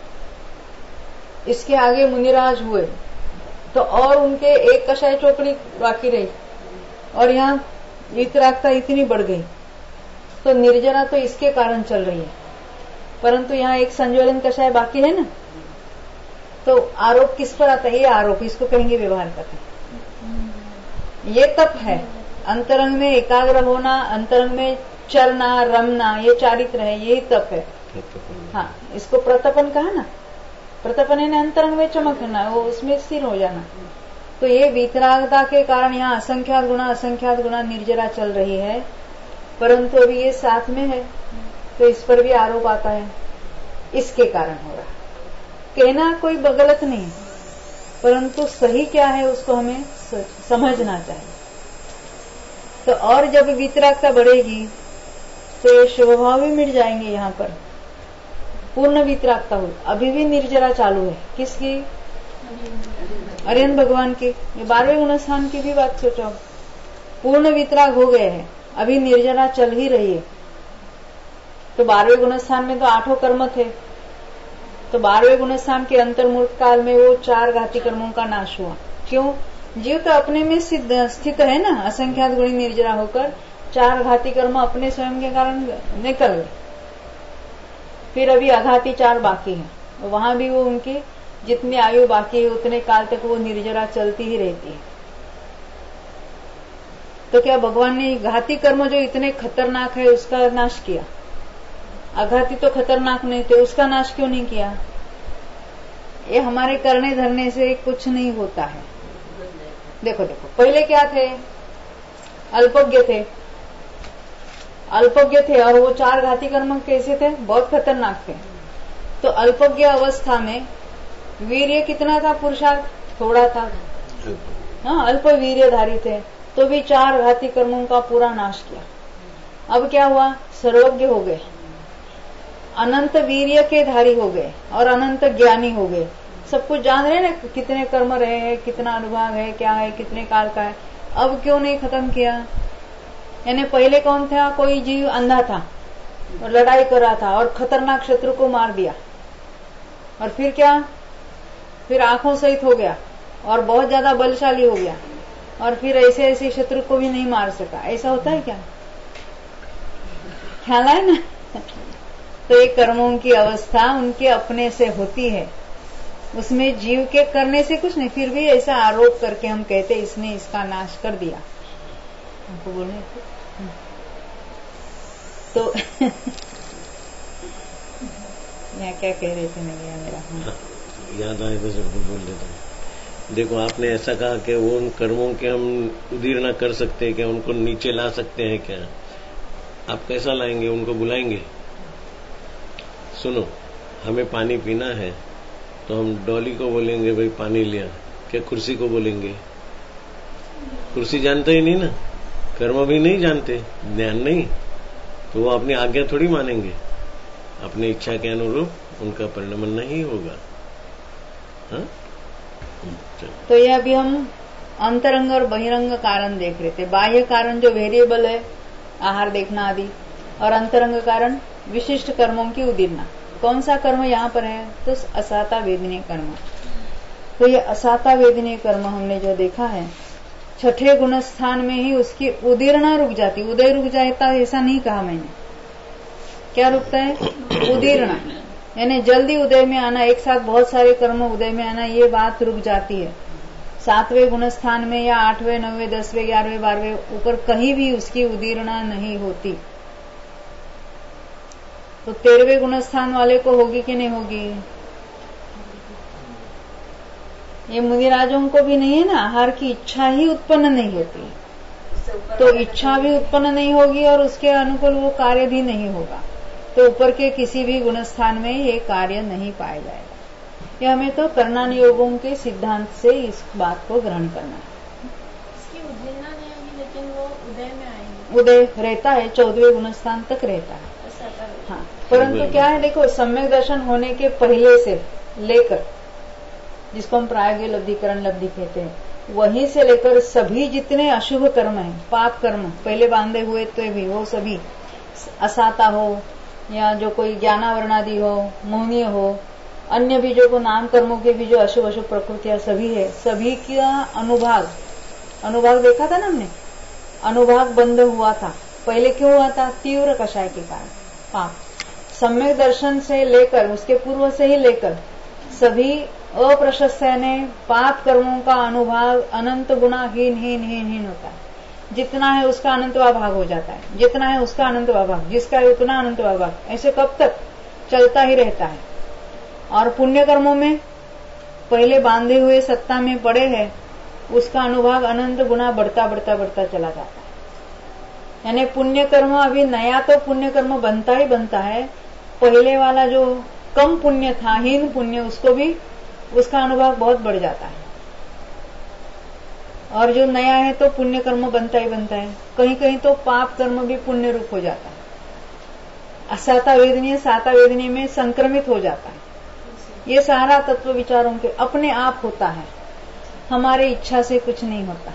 इसके आगे मुनिराज हुए तो और उनके 1 कषाय चोकरी बाकी रही और यहाँ वीतरागता इतनी बढ़ गई, तो निर्जरा तो इसके कारण चल रही है। परंतु यहाँ एक संज्वलन कषाय बाकी है ना, तो आरोप किस पर आता है? ये आरोप, इसको कहेंगे व्यवहार करते। ये तप है, अंतरंग में एकाग्र होना, अंतरंग में चरना, रमना, ये चारित्र है, यही तप है। हाँ, इसको प्रतपन कहा ना। प्रतपन है अंतरंग में चमकना, वो उसमें स्थिर हो जाना। तो ये वीतरागता के कारण यहाँ असंख्यात गुना निर्जरा चल रही है, परंतु अभी ये साथ में है तो इस पर भी आरोप आता है, इसके कारण हो रहा। कहना कोई गलत नहीं, परंतु सही क्या है उसको हमें समझना चाहिए। तो और जब वीतरागता बढ़ेगी तो ये शुभ भाव भी मिट जाएंगे। यहाँ पर पूर्ण वीतरागता हो, अभी भी निर्जरा चालू है। किसकी? अरिहंत भगवान की। ये 12वें गुण स्थान की भी बात सोचो, पूर्ण वीतराग हो गए हैं, अभी निर्जरा चल ही रही है। तो 12वें गुण स्थान में तो 8 कर्म थे, तो 12वें गुण स्थान के अंतर्मुख काल में वो 4 घाती कर्मों का नाश हुआ। क्यों? जीव तो अपने में स्थित है ना, असंख्यात गुणी निर्जरा होकर 4 घाती कर्म अपने स्वयं के कारण निकल गए। फिर अभी अघाती 4 बाकी हैं, वहां भी वो उनकी जितनी आयु बाकी है उतने काल तक वो निर्जरा चलती ही रहती है। तो क्या भगवान ने घाती कर्म जो इतने खतरनाक है उसका नाश किया? अघाती तो खतरनाक नहीं थे, उसका नाश क्यों नहीं किया? ये हमारे करने धरने से कुछ नहीं होता है। देखो पहले क्या थे? अल्पज्ञ थे और वो 4 घाती कर्म कैसे थे? बहुत खतरनाक थे। तो अल्पज्ञ अवस्था में वीर्य कितना था? पुरुषार्थ थोड़ा था। हाँ, अल्प वीर्यधारी थे तो भी 4 घाती कर्मों का पूरा नाश किया। अब क्या हुआ? सर्वज्ञ हो गए, अनंत वीर्य के धारी हो गए और अनंत ज्ञानी हो गए। सब कुछ जान रहे ना, कितने कर्म रहे हैं, कितना अनुभाग है, क्या है, कितने काल का है। अब क्यों नहीं खत्म किया? यानी पहले कौन था? कोई जीव अंधा था और लड़ाई कर रहा था और खतरनाक शत्रु को मार दिया, और फिर क्या? फिर आंखों सहित हो गया और बहुत ज्यादा बलशाली हो गया, और फिर ऐसे शत्रु को भी नहीं मार सका। ऐसा होता है क्या? ख्याल है ना? तो ये कर्मों की अवस्था उनके अपने से होती है, उसमें जीव के करने से कुछ नहीं। फिर भी ऐसा आरोप करके हम कहते इसने इसका नाश कर दिया। हमको बोलने तो यहाँ क्या कह रहे थे नहीं मेरा याद आए तो जब बोल देता हूँ। देखो आपने ऐसा कहा कि वो उन कर्मों के हम उदीर्णा कर सकते हैं क्या, उनको नीचे ला सकते हैं क्या? आप कैसा लाएंगे? उनको बुलाएंगे? सुनो, हमें पानी पीना है तो हम डॉली को बोलेंगे भाई पानी लिया, क्या कुर्सी को बोलेंगे? कुर्सी जानते ही नहीं ना, कर्म भी नहीं जानते, ज्ञान नहीं, तो वो अपनी आज्ञा थोड़ी मानेंगे। अपनी इच्छा के अनुरूप उनका परिणमन नहीं होगा। हाँ? तो ये अभी हम अंतरंग और बहिरंग कारण देख रहे थे। बाह्य कारण जो वेरिएबल है, आहार देखना आदि, और अंतरंग कारण विशिष्ट कर्मों की उदीर्णा। कौन सा कर्म यहाँ पर है? तो असाता वेदनीय कर्म। तो ये असाता वेदनीय कर्म हमने जो देखा है, छठे गुण स्थान में ही उसकी उदीर्णा रुक जाती। उदय रुक जाता ऐसा नहीं कहा मैंने। क्या रुकता है? उदीर्णा, यानी जल्दी उदय में आना, एक साथ बहुत सारे कर्म उदय में आना, ये बात रुक जाती है। 7वें गुण स्थान में या 8वें, 9वें, 10वें, 11वें, 12वें ऊपर कहीं भी उसकी उदीर्णा नहीं होती। तो 13वें गुण स्थान वाले को होगी कि नहीं होगी? ये मुनिराजों को भी नहीं है ना, आहार की इच्छा ही उत्पन्न नहीं होती, तो इच्छा भी उत्पन्न नहीं होगी और उसके अनुकूल वो कार्य भी नहीं होगा। तो ऊपर के किसी भी गुण स्थान में ये कार्य नहीं पाया जाएगा। ये हमें तो करणानुयोगों के सिद्धांत से इस बात को ग्रहण करना है। इसकी उदीर्णा नहीं होगी, लेकिन वो उदय में आएंगे। उदय रहता है, 14वें गुण स्थान तक रहता है। हाँ, परंतु क्या है, देखो सम्यक दर्शन होने के पहले से लेकर, जिसको हम प्रायोगिक लब्धिकरण लब्धि कहते हैं, वहीं से लेकर सभी जितने अशुभ कर्म हैं, पाप कर्म पहले बांधे हुए तो भी, वो सभी असाता हो या जो कोई ज्ञानावरणादि हो, मोहनीय हो, अन्य भी जो नाम कर्मों के भी जो अशुभ अशुभ प्रकृतियां सभी है, सभी का अनुभाग देखा था ना हमने, अनुभाग बंद हुआ था। पहले क्यों हुआ था? तीव्र कषाय के कारण पाप। सम्यक दर्शन से लेकर, उसके पूर्व से ही लेकर सभी अप्रशस्त यानी पाप कर्मों का अनुभाग अनंत गुना हीन होता है। जितना है उसका अनंतवा भाग हो जाता है, जितना है उसका अनंतवा भाग, जिसका है उतना अनंतवा भाग, ऐसे कब तक चलता ही रहता है। और पुण्य कर्मों में पहले बांधे हुए सत्ता में पड़े हैं, उसका अनुभाग अनंत गुना बढ़ता बढ़ता बढ़ता चला जाता है। यानी पुण्य कर्म अभी नया तो पुण्य कर्म बनता ही बनता है, पहले वाला जो कम पुण्य था, हीन पुण्य, उसको भी उसका अनुभाग बहुत बढ़ जाता है। और जो नया है तो पुण्य कर्म बनता ही बनता है। कहीं कहीं तो पाप कर्म भी पुण्य रूप हो जाता है, असाता वेदनीय साता वेदनीय में संक्रमित हो जाता है। ये सारा तत्व विचारों के अपने आप होता है, हमारे इच्छा से कुछ नहीं होता।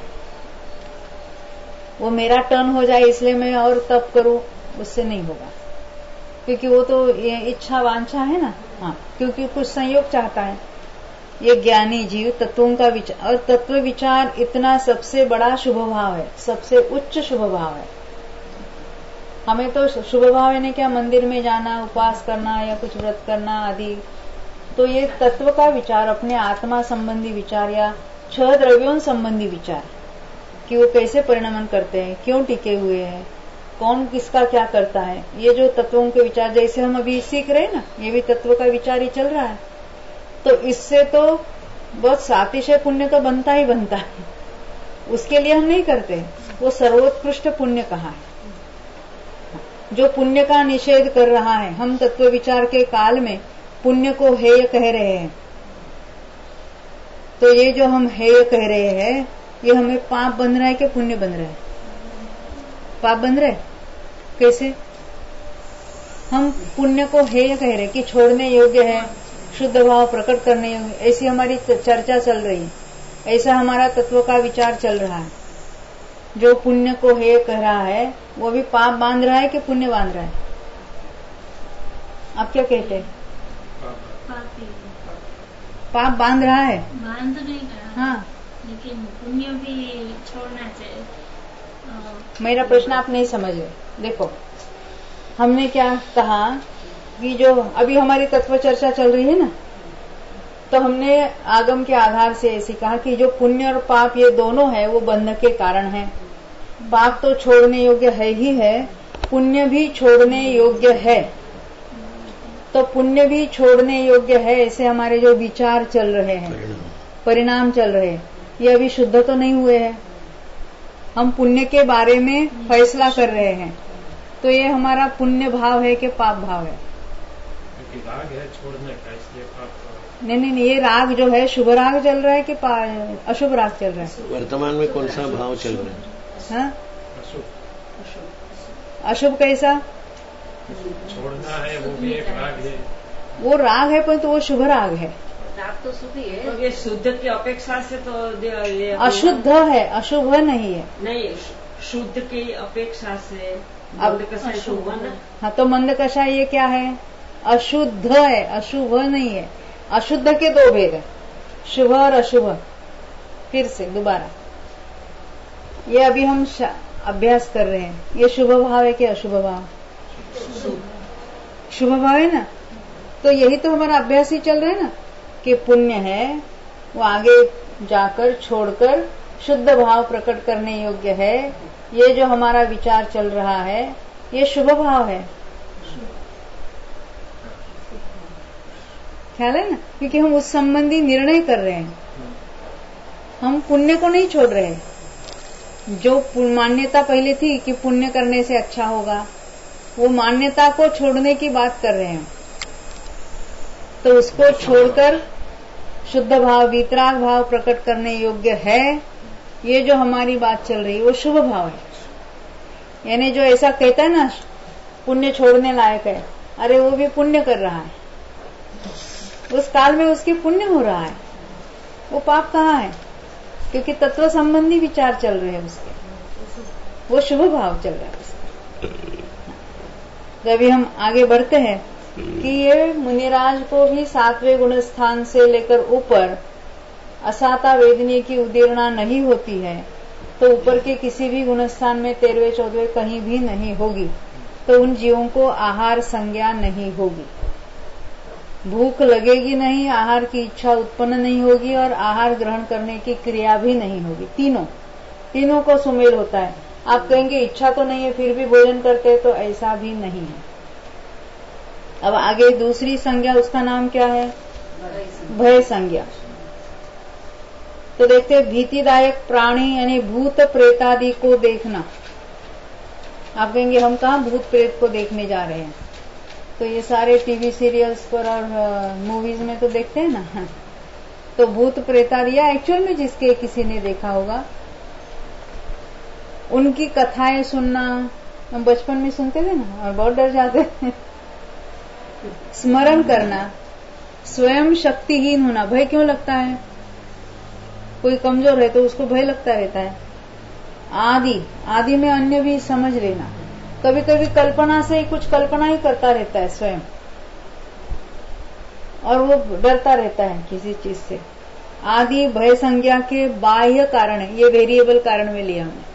वो मेरा टर्न हो जाए इसलिए मैं और तप करूं, उससे नहीं होगा, क्योंकि वो तो ये इच्छा वांछा है ना। हाँ, क्योंकि कुछ संयोग चाहता है। ये ज्ञानी जीव तत्वों का विचार, और तत्व विचार इतना सबसे बड़ा शुभ भाव है, सबसे उच्च शुभ भाव है। हमें तो शुभ भाव है क्या, मंदिर में जाना, उपवास करना या कुछ व्रत करना आदि, तो ये तत्व का विचार, अपने आत्मा संबंधी विचार या 6 द्रव्यों संबंधी विचार, कि वो कैसे परिणमन करते हैं, क्यों टिके हुए हैं, कौन किसका क्या करता है, ये जो तत्वों के विचार, जैसे हम अभी सीख रहे हैं ना, ये भी तत्व का विचार ही चल रहा है। तो इससे तो बहुत सातिशय पुण्य तो बनता ही बनता है, उसके लिए हम नहीं करते। वो सर्वोत्कृष्ट पुण्य कहाँ है? जो पुण्य का निषेध कर रहा है, हम तत्व विचार के काल में पुण्य को हेय कह रहे हैं। तो ये जो हम हेय कह रहे हैं, ये हमें पाप बन रहा है कि पुण्य बन रहा है? पाप बन रहा है। कैसे? हम पुण्य को हेय कह रहे हैं कि छोड़ने योग्य है, शुद्ध भाव प्रकट करने योग्य, ऐसी हमारी चर्चा चल रही है, ऐसा हमारा तत्व का विचार चल रहा है। जो पुण्य को हेय कह रहा है, वो भी पाप बांध रहा है कि पुण्य बांध रहा है? आप क्या कहते हैं? पाप बांध रहा है। बांध नहीं रहा, हाँ, लेकिन पुण्य भी छोड़ना चाहिए। मेरा प्रश्न आप नहीं समझ रहे। देखो, हमने क्या कहा कि जो अभी हमारी तत्व चर्चा चल रही है ना, तो हमने आगम के आधार से ऐसे कहा कि जो पुण्य और पाप ये दोनों है वो बंध के कारण है। पाप तो छोड़ने योग्य है ही है, पुण्य भी छोड़ने योग्य है। तो पुण्य भी छोड़ने योग्य है, ऐसे हमारे जो विचार चल रहे हैं, परिणाम चल रहे हैं, ये अभी शुद्ध तो नहीं हुए हैं। हम पुण्य के बारे में फैसला कर रहे हैं, तो ये हमारा पुण्य भाव है कि पाप भाव है? राग है छोड़ने का, इसलिए पाप। नहीं, ये राग जो है शुभ राग चल रहा है कि अशुभ राग चल रहा है? वर्तमान में कौन सा भाव चल रहा है? हाँ? अशुभ। अशुभ कैसा? छोड़ना है, वो भी एक राग है। वो राग है, परंतु वो शुभ राग है। राग तो शुभ ही है। तो ये शुद्ध की अपेक्षा से तो ये अशुद्ध है, अशुभ नहीं है। नहीं, शुद्ध की अपेक्षा से अब मंद कषाय शुभ हुआ ना। हाँ, तो मंद कषाय ये क्या है? अशुद्ध है, अशुभ नहीं है। अशुद्ध के दो भेद है, शुभ और अशुभ। फिर से दोबारा, ये अभी हम अभ्यास कर रहे हैं, ये शुभ भाव है कि अशुभ भाव? शुभ भाव है ना। तो यही तो हमारा अभ्यास ही चल रहा है ना, कि पुण्य है वो आगे जाकर छोड़कर शुद्ध भाव प्रकट करने योग्य है। ये जो हमारा विचार चल रहा है, ये शुभ भाव है। ख्याल है ना, क्योंकि हम उस संबंधी निर्णय कर रहे हैं, हम पुण्य को नहीं छोड़ रहे। जो मान्यता पहले थी कि पुण्य करने से अच्छा होगा, वो मान्यता को छोड़ने की बात कर रहे हैं। तो उसको छोड़कर शुद्ध भाव, वितराग भाव प्रकट करने योग्य है। ये जो हमारी बात चल रही है वो शुभ भाव है। यानी जो ऐसा कहता है ना पुण्य छोड़ने लायक है, अरे वो भी पुण्य कर रहा है, उस काल में उसके पुण्य हो रहा है, वो पाप कहाँ है? क्योंकि तत्व संबंधी विचार चल रहे हैं उसके, वो शुभ भाव चल रहा है उसका। तो अभी हम आगे बढ़ते हैं कि ये मुनिराज को भी 7वें गुण स्थान से लेकर ऊपर असाता वेदनी की उदीर्णा नहीं होती है, तो ऊपर के किसी भी गुण स्थान में 13वें 14वें कहीं भी नहीं होगी, तो उन जीवों को आहार संज्ञा नहीं होगी। भूख लगेगी नहीं, आहार की इच्छा उत्पन्न नहीं होगी और आहार ग्रहण करने की क्रिया भी नहीं होगी। तीनों को सुमेल होता है। आप कहेंगे इच्छा तो नहीं है फिर भी भोजन करते हैं, तो ऐसा भी नहीं है। अब आगे दूसरी संज्ञा, उसका नाम क्या है? भय संज्ञा। तो देखते हैं, भीतिदायक प्राणी यानी भूत प्रेतादि को देखना। आप कहेंगे हम कहाँ भूत प्रेत को देखने जा रहे हैं? तो ये सारे टीवी सीरियल्स पर और मूवीज में तो देखते हैं ना। तो भूत प्रेतादि या एक्चुअल में जिसके किसी ने देखा होगा, उनकी कथाएं सुनना हम बचपन में सुनते थे ना, और बहुत डर जाते हैं। स्मरण करना, स्वयं शक्तिहीन होना। भय क्यों लगता है? कोई कमजोर है तो उसको भय लगता रहता है। आदि में अन्य भी समझ लेना। कभी कभी कल्पना से ही कुछ कल्पना ही करता रहता है स्वयं, और वो डरता रहता है किसी चीज से। आदि भय संज्ञा के बाह्य कारण है, ये वेरिएबल कारण में लिया हमने।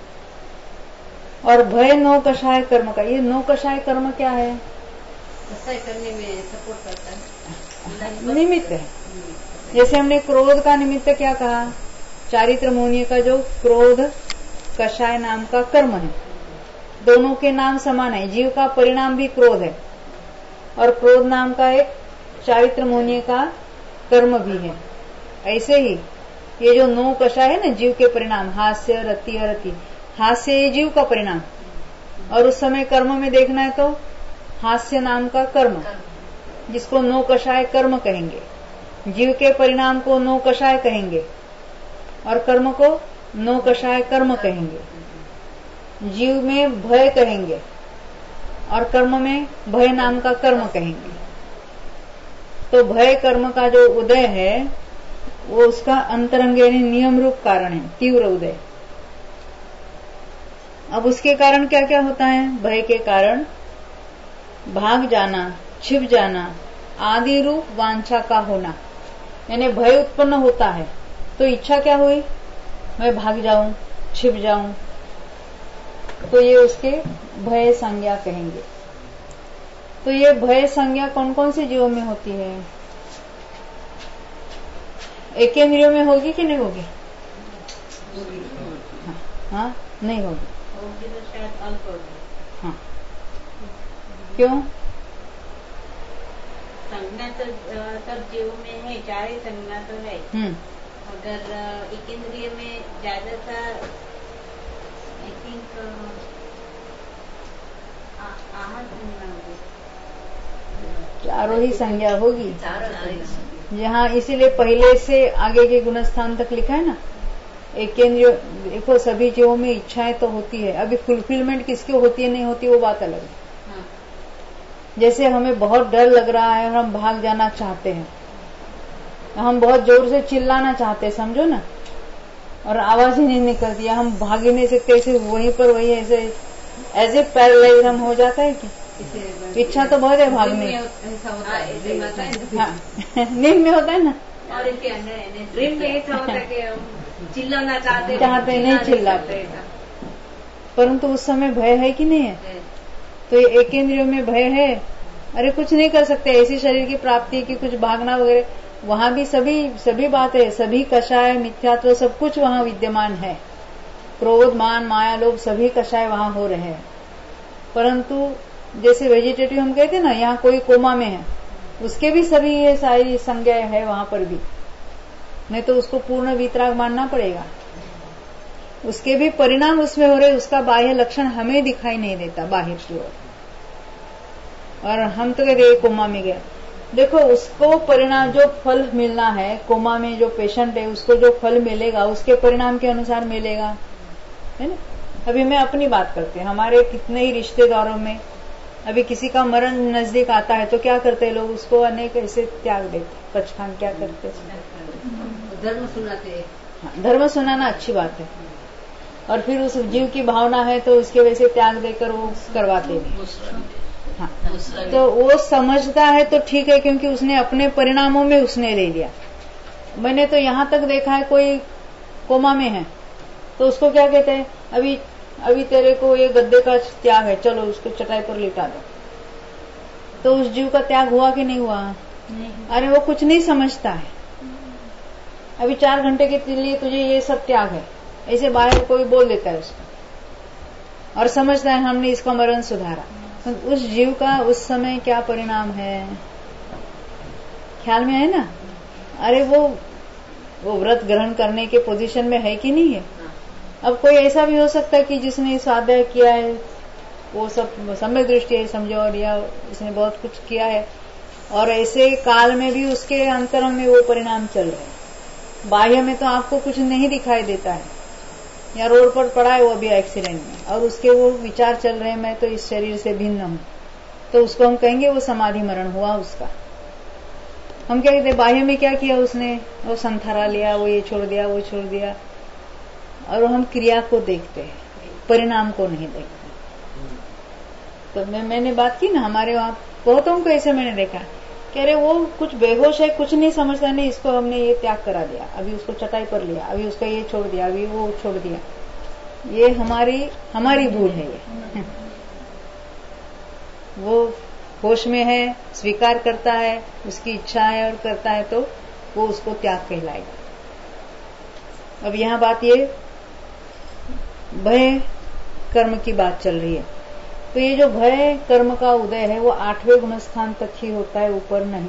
और भय नौ कषाय कर्म का, ये नौ कषाय कर्म क्या है? कषाय करने में सपोर्ट करता है, निमित्त है। जैसे हमने क्रोध का निमित्त क्या कहा? चारित्र मौनी का जो क्रोध कषाय नाम का कर्म है, दोनों के नाम समान है। जीव का परिणाम भी क्रोध है, और क्रोध नाम का एक चारित्र मौनी का कर्म भी है। ऐसे ही ये जो 9 कषाय है ना, जीव के परिणाम, हास्य, रति, अरति। हास्य ये जीव का परिणाम, और उस समय कर्म में देखना है तो हास्य नाम का कर्म, जिसको 9 कषाय कर्म कहेंगे। जीव के परिणाम को 9 कषाय कहेंगे, और कर्म को 9 कषाय कर्म कहेंगे। जीव में भय कहेंगे, और कर्म में भय नाम का कर्म कहेंगे। तो भय कर्म का जो उदय है, वो उसका अंतरंग यानी नियम रूप कारण है, तीव्र उदय। अब उसके कारण क्या क्या होता है? भय के कारण भाग जाना, छिप जाना, आदि रूप वांछा का होना। यानी भय उत्पन्न होता है तो इच्छा क्या हुई? मैं भाग जाऊं, छिप जाऊं, तो ये उसके भय संज्ञा कहेंगे। तो ये भय संज्ञा कौन कौन से जीवों में होती है? एकेंद्रियों में होगी कि नहीं होगी? हाँ, नहीं होगी। होगी तो शायद अल्प होगी। हाँ, क्यों? संज्ञा तो सब जीव में है, चार ही संज्ञा तो है। अगर एक इंद्रिय में ज्यादा था, आई थिंक आहत संज्ञा होगी। चारों ही संज्ञा होगी। चारों यहाँ इसीलिए पहले से आगे के गुणस्थान तक लिखा है ना, एक इंद्रिय। देखो सभी जीवों में इच्छाएं तो होती है, अभी फुलफिलमेंट किसकी होती है नहीं होती वो बात अलग है। जैसे हमें बहुत डर लग रहा है और हम भाग जाना चाहते हैं, हम बहुत जोर से चिल्लाना चाहते हैं, समझो ना, और आवाज ही नहीं निकलती है, हम भाग ही नहीं सकते, ऐसे वहीं पर वही ऐसे एज ए पैरालाइज हम हो जाता है कि इच्छा तो बहुत है भागने। नींद में होता है ना, और इसके अंदर ड्रीम में ऐसा होता है कि हम चिल्लाना चाहते नहीं चिल्लाते, परंतु उस समय भय है कि नहीं है? तो ये एक इंद्रियों में भय है, अरे कुछ नहीं कर सकते, ऐसी शरीर की प्राप्ति की कुछ भागना वगैरह, वहां भी सभी बातें, सभी कषाय मिथ्यात्व सब कुछ वहां विद्यमान है, क्रोध मान माया लोभ सभी कषाय वहां हो रहे हैं। परंतु जैसे वेजिटेटिव हम कहते हैं ना, यहाँ कोई कोमा में है, उसके भी सभी ये सारी संज्ञाएं है वहां पर भी, नहीं तो उसको पूर्ण वितराग मानना पड़ेगा। उसके भी परिणाम उसमें हो रहे, उसका बाह्य लक्षण हमें दिखाई नहीं देता बाहर की ओर, और हम तो कहते कोमा में गया। देखो उसको परिणाम जो फल मिलना है, कोमा में जो पेशेंट है उसको जो फल मिलेगा उसके परिणाम के अनुसार मिलेगा, है ना। अभी मैं अपनी बात करती हूँ, हमारे कितने ही रिश्तेदारों में अभी किसी का मरण नजदीक आता है तो क्या करते हैं लोग, उसको अनेक ऐसे त्याग देते, पचखान क्या करते, धर्म सुनाते। हाँ, धर्म सुनाना अच्छी बात है, और फिर उस जीव की भावना है तो उसके वैसे त्याग देकर वो करवाते भी। हाँ, तो वो समझता है तो ठीक है, क्योंकि उसने अपने परिणामों में उसने ले लिया। मैंने तो यहाँ तक देखा है, कोई कोमा में है तो उसको क्या कहते हैं, अभी तेरे को ये गद्दे का त्याग है, चलो उसको चटाई पर लिटा दो, तो उस जीव का त्याग हुआ कि नहीं हुआ? नहीं। अरे वो कुछ नहीं समझता है, अभी 4 घंटे के लिए तुझे ये सब त्याग है, ऐसे बाहर कोई बोल देता है उसको, और समझता है हमने इसका मरण सुधारा। तो उस जीव का उस समय क्या परिणाम है, ख्याल में है ना? अरे वो व्रत ग्रहण करने के पोजीशन में है कि नहीं है? अब कोई ऐसा भी हो सकता है कि जिसने स्वाध्याय किया है, वो सब सम्यक दृष्टि है समझो, और या उसने बहुत कुछ किया है, और ऐसे काल में भी उसके अंतरंग में वो परिणाम चल रहे हैं। बाह्य में तो आपको कुछ नहीं दिखाई देता है, या रोड पर पड़ा है वो भी एक्सीडेंट में, और उसके वो विचार चल रहे हैं मैं तो इस शरीर से भिन्न हूं, तो उसको हम कहेंगे वो समाधि मरण हुआ उसका। हम क्या कहते, बाह्य में क्या किया उसने, वो संथारा लिया, वो ये छोड़ दिया, वो छोड़ दिया, और हम क्रिया को देखते हैं, परिणाम को नहीं देखते। तो मैंने बात की ना, हमारे वहां बहुतों को ऐसे मैंने देखा, कह रहे वो कुछ बेहोश है, कुछ नहीं समझता, नहीं इसको हमने ये त्याग करा दिया, अभी उसको चटाई पर लिया, अभी उसका ये छोड़ दिया, अभी वो छोड़ दिया, ये हमारी भूल है ये। वो होश में है, स्वीकार करता है, उसकी इच्छा है और करता है, तो वो उसको त्याग कहलाएगा। अब यहाँ बात ये भय कर्म की बात चल रही है, तो ये जो भय कर्म का उदय है वो 8वें गुणस्थान तक ही होता है, ऊपर नहीं।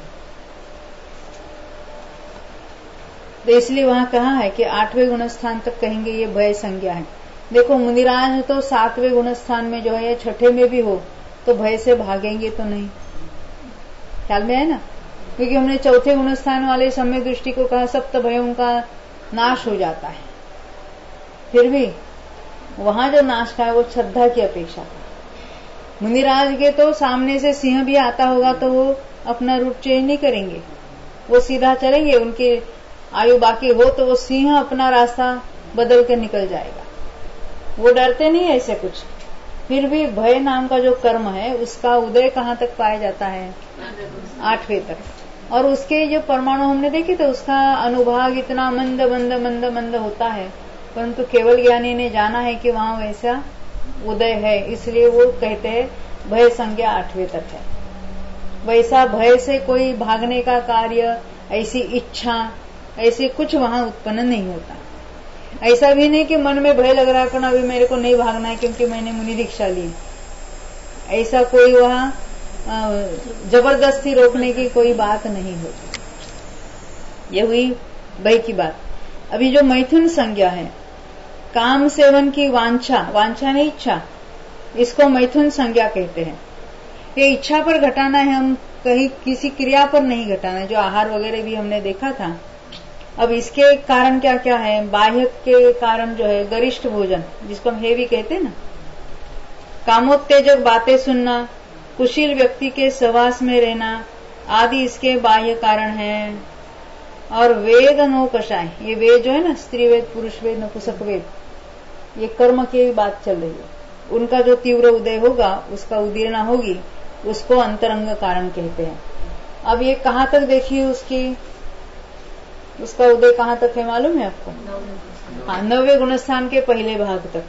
तो इसलिए वहां कहा है कि 8वें गुणस्थान तक कहेंगे ये भय संज्ञा है। देखो मुनिराज तो 7वें गुणस्थान में जो है, 6ठे में भी हो तो भय से भागेंगे तो नहीं, ख्याल में है ना, क्योंकि हमने 4थे गुणस्थान वाले सम्यक दृष्टि को कहा सप्त भय उनका नाश हो जाता है, फिर भी वहां जो नाश का है वो श्रद्धा की अपेक्षा था। मुनिराज के तो सामने से सिंह भी आता होगा तो वो अपना रूट चेंज नहीं करेंगे, वो सीधा चलेंगे, उनकी आयु बाकी हो तो वो सिंह अपना रास्ता बदल कर निकल जाएगा, वो डरते नहीं ऐसे कुछ। फिर भी भय नाम का जो कर्म है उसका उदय कहाँ तक पाया जाता है, 8वें तक, और उसके जो परमाणु हमने देखे तो उसका अनुभाग इतना मंद मंद मंद मंद होता है, परंतु केवल ज्ञानी ने जाना है कि वहां वैसा उदय है, इसलिए वो कहते हैं भय संज्ञा 8वें तक है। वैसा भय से कोई भागने का कार्य, ऐसी इच्छा, ऐसे कुछ वहां उत्पन्न नहीं होता। ऐसा भी नहीं कि मन में भय लग रहा है पर अभी मेरे को नहीं भागना है क्योंकि मैंने मुनि दीक्षा ली। ऐसा कोई वहाँ जबरदस्ती रोकने की कोई बात नहीं होती। ये हुई भय की बात। अभी जो मैथुन संज्ञा है, काम सेवन की वांछा, वांछा नहीं इच्छा, इसको मैथुन संज्ञा कहते हैं। ये इच्छा पर घटाना है, हम कहीं किसी क्रिया पर नहीं घटाना है। जो आहार वगैरह भी हमने देखा था। अब इसके कारण क्या क्या है? बाह्य के कारण जो है गरिष्ठ भोजन, जिसको हम हेवी कहते हैं ना, कामोत्तेजक बातें सुनना, कुशील व्यक्ति के सहवास में रहना आदि इसके बाह्य कारण हैं। और वेद नो कषाय, ये वेद जो है ना, स्त्री वेद, पुरुष वेद, नपुंसक वेद, ये कर्म की बात चल रही है। उनका जो तीव्र उदय होगा, उसका उदीर्णा होगी, उसको अंतरंग कारण कहते हैं। अब ये कहाँ तक देखिए उसका उदय कहाँ तक है मालूम है आपको? हाँ, 9वें गुणस्थान के पहले भाग तक।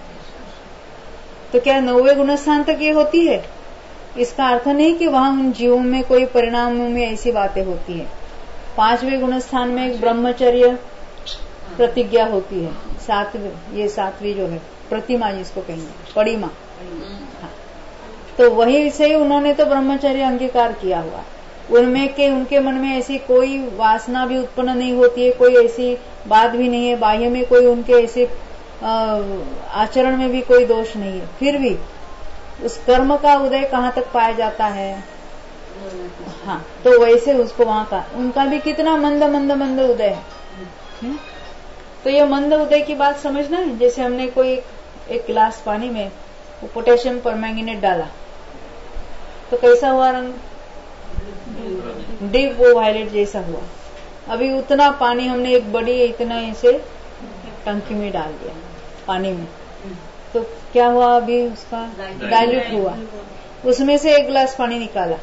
तो क्या 9वें गुणस्थान तक ये होती है? इसका अर्थ नहीं कि वहां उन जीवों में कोई परिणामों में ऐसी बातें होती है। 5वें गुणस्थान में एक ब्रह्मचर्य प्रतिज्ञा होती है। 7वीं जो है प्रतिमा, जिसको कहेंगे पड़िमा। हाँ, तो वही से उन्होंने तो ब्रह्मचर्य अंगीकार किया हुआ। उनमें के उनके मन में ऐसी कोई वासना भी उत्पन्न नहीं होती है, कोई ऐसी बात भी नहीं है, बाह्य में कोई उनके ऐसे आचरण में भी कोई दोष नहीं है। फिर भी उस कर्म का उदय कहाँ तक पाया जाता है? हाँ, तो वैसे उसको वहां का उनका भी कितना मंद मंद मंद उदय है। तो ये मंद उदय की बात समझना है। जैसे हमने कोई एक गिलास पानी में वो पोटेशियम परमैंगनेट डाला तो कैसा हुआ रंग? डीप वो वायलेट जैसा हुआ। अभी उतना पानी हमने एक बड़ी इतना इसे टंकी में डाल दिया पानी में, तो क्या हुआ? अभी उसका डाइल्यूट हुआ। उसमें से एक गिलास पानी निकाला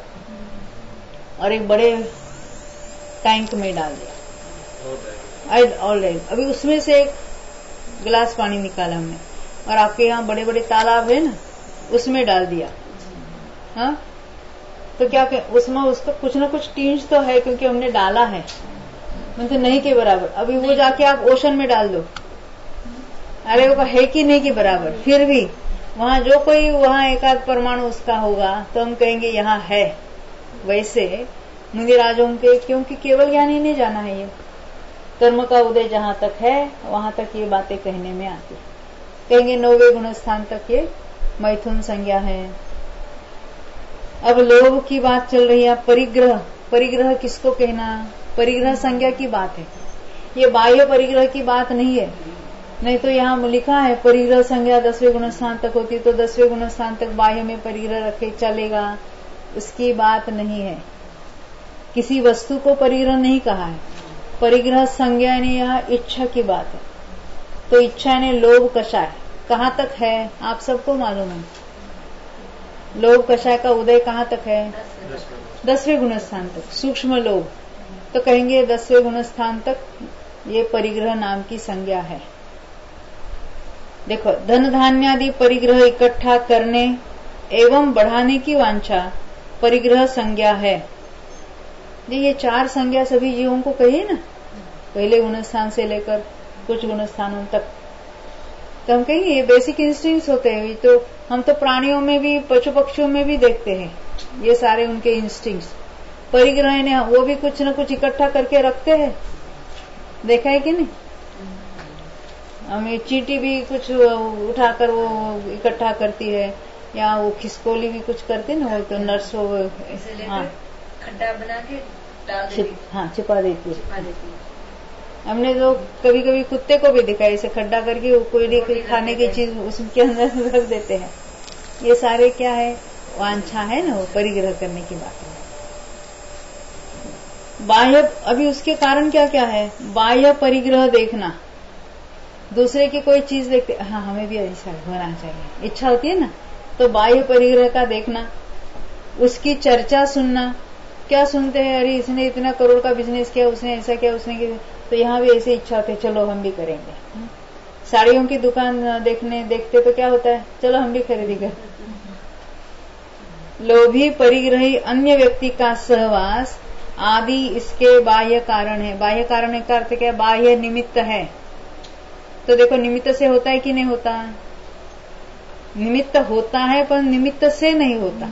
और एक बड़े टैंक में डाल दिया। ऑलराइट, अभी उसमें से एक गिलास पानी निकाला हमने और आपके यहाँ बड़े बड़े तालाब है ना, उसमें डाल दिया। हाँ, तो क्या उसमें उसका कुछ ना कुछ टिंज तो है क्योंकि हमने डाला है, तो नहीं के बराबर। अभी वो जाके आप ओशन में डाल दो, अरे वो है कि नहीं के बराबर। फिर भी वहाँ जो कोई वहाँ एकाध परमाणु उसका होगा तो हम कहेंगे यहाँ है। वैसे मुनिराजों के, क्योंकि केवल ज्ञानी नहीं जाना है, ये कर्म का उदय जहाँ तक है वहां तक ये बातें कहने में आती। कहेंगे 9वें गुणस्थान तक ये मैथुन संज्ञा है। अब लोभ की बात चल रही है। परिग्रह, परिग्रह किसको कहना? परिग्रह संज्ञा की बात है, ये बाह्य परिग्रह की बात नहीं है। नहीं तो यहाँ लिखा है परिग्रह संज्ञा 10वें गुणस्थान तक होती, तो 10वें गुणस्थान तक बाह्य में परिग्रह रखे चलेगा, उसकी बात नहीं है। किसी वस्तु को परिग्रह नहीं कहा है। परिग्रह संज्ञा ने यहाँ इच्छा की बात है। तो इच्छा ने लोभ कषाय कहाँ तक है आप सबको मालूम है। लोभ कषाय का उदय कहाँ तक है? 10वें गुणस्थान तक, सूक्ष्म लोभ। तो कहेंगे 10वें गुणस्थान तक ये परिग्रह नाम की संज्ञा है। देखो, धन धान्यादि परिग्रह इकट्ठा करने एवं बढ़ाने की वांछा परिग्रह संज्ञा है। ये 4 संज्ञा सभी जीवों को कही ना, पहले गुणस्थान से लेकर कुछ गुणस्थानों तक। तो हम कहेंगे ये बेसिक इंस्टिंक्ट्स होते हैं। तो हम तो प्राणियों में भी, पशु पक्षियों में भी देखते हैं ये सारे उनके इंस्टिंक्ट्स। परिग्रह ने वो भी कुछ न कुछ इकट्ठा करके रखते हैं, देखा है कि नहीं? हमें चींटी भी कुछ उठाकर वो इकट्ठा करती है, या वो खिसकोली भी कुछ करती है ना, वो तो नर्स वो खड्डा बना के डाल देती, छिपा देती है। हमने तो कभी कभी कुत्ते को भी दिखा ऐसे खड्डा करके वो कोई खाने की चीज उसके अंदर रख देते हैं। ये सारे क्या है? वांछा है ना, वो परिग्रह करने की बात है। बाह्य, अभी उसके कारण क्या क्या है? बाह्य परिग्रह देखना, दूसरे की कोई चीज देखते, हाँ हमें भी ऐसा होना चाहिए, इच्छा होती है ना, तो बाह्य परिग्रह का देखना, उसकी चर्चा सुनना। क्या सुनते हैं? अरे इसने इतना करोड़ का बिजनेस किया, उसने ऐसा किया, उसने किया, तो यहाँ भी ऐसे इच्छा होती है, चलो हम भी करेंगे। साड़ियों की दुकान देखते तो क्या होता है? चलो हम भी खरीदेंगे। लोभी परिग्रही अन्य व्यक्ति का सहवास आदि इसके बाह्य कारण है। बाह्य कारण का अर्थ क्या? बाह्य निमित्त है। तो देखो निमित्त से होता है कि नहीं होता? निमित्त होता है पर निमित्त से नहीं होता।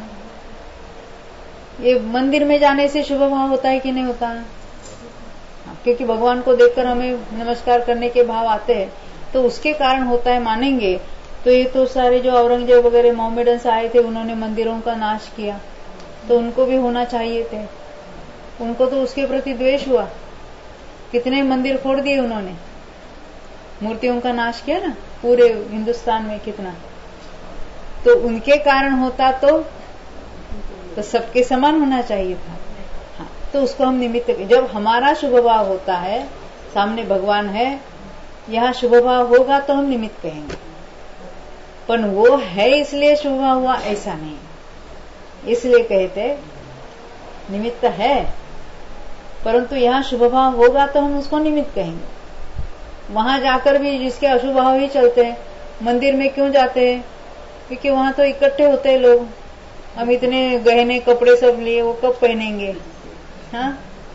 ये मंदिर में जाने से शुभ भाव होता है कि नहीं होता? क्योंकि भगवान को देखकर हमें नमस्कार करने के भाव आते हैं, तो उसके कारण होता है मानेंगे। तो ये तो सारे जो औरंगजेब वगैरह मोहम्मडन्स आए थे, उन्होंने मंदिरों का नाश किया, तो उनको भी होना चाहिए थे। उनको तो उसके प्रति द्वेष हुआ, कितने मंदिर फोड़ दिए उन्होंने, मूर्तियों का नाश किया ना पूरे हिंदुस्तान में कितना। तो उनके कारण होता तो सबके समान होना चाहिए था। हाँ, तो उसको हम निमित्त, जब हमारा शुभ भाव होता है, सामने भगवान है, यहाँ शुभ भाव होगा तो हम निमित्त कहेंगे, पर वो है इसलिए शुभ भाव हुआ ऐसा नहीं। इसलिए कहते निमित्त है, परंतु यहाँ शुभ भाव होगा तो हम उसको निमित्त कहेंगे। वहां जाकर भी जिसके अशुभ भाव ही चलते हैं, मंदिर में क्यों जाते हैं? क्योंकि वहां तो इकट्ठे होते हैं लोग। हम इतने गहने कपड़े सब लिए, वो कब पहनेंगे? हाँ,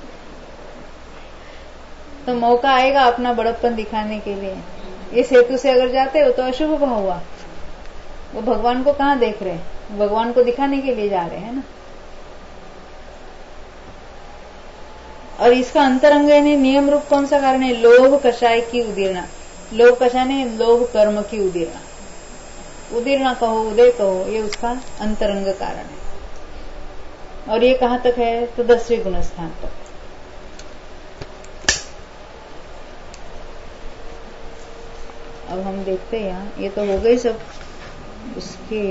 तो मौका आएगा अपना बड़प्पन दिखाने के लिए। इस हेतु से अगर जाते हो तो अशुभ भाव हुआ। वो भगवान को कहाँ देख रहे हैं? भगवान को दिखाने के लिए जा रहे हैं ना। और इसका अंतरंग यानी नियम रूप कौन सा कारण है? लोभ कषाय की उदीर्णा। लोभ कषाय ने लोभ कर्म की उदीर्णा, उदीर्णा कहो उदय कहो, ये उसका अंतरंग कारण है। और ये कहाँ तक है? तो 10वें गुणस्थान तक। अब हम देखते हैं यहाँ, ये तो हो गई सब उसके।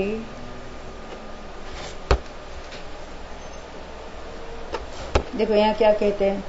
देखो यहाँ क्या कहते हैं,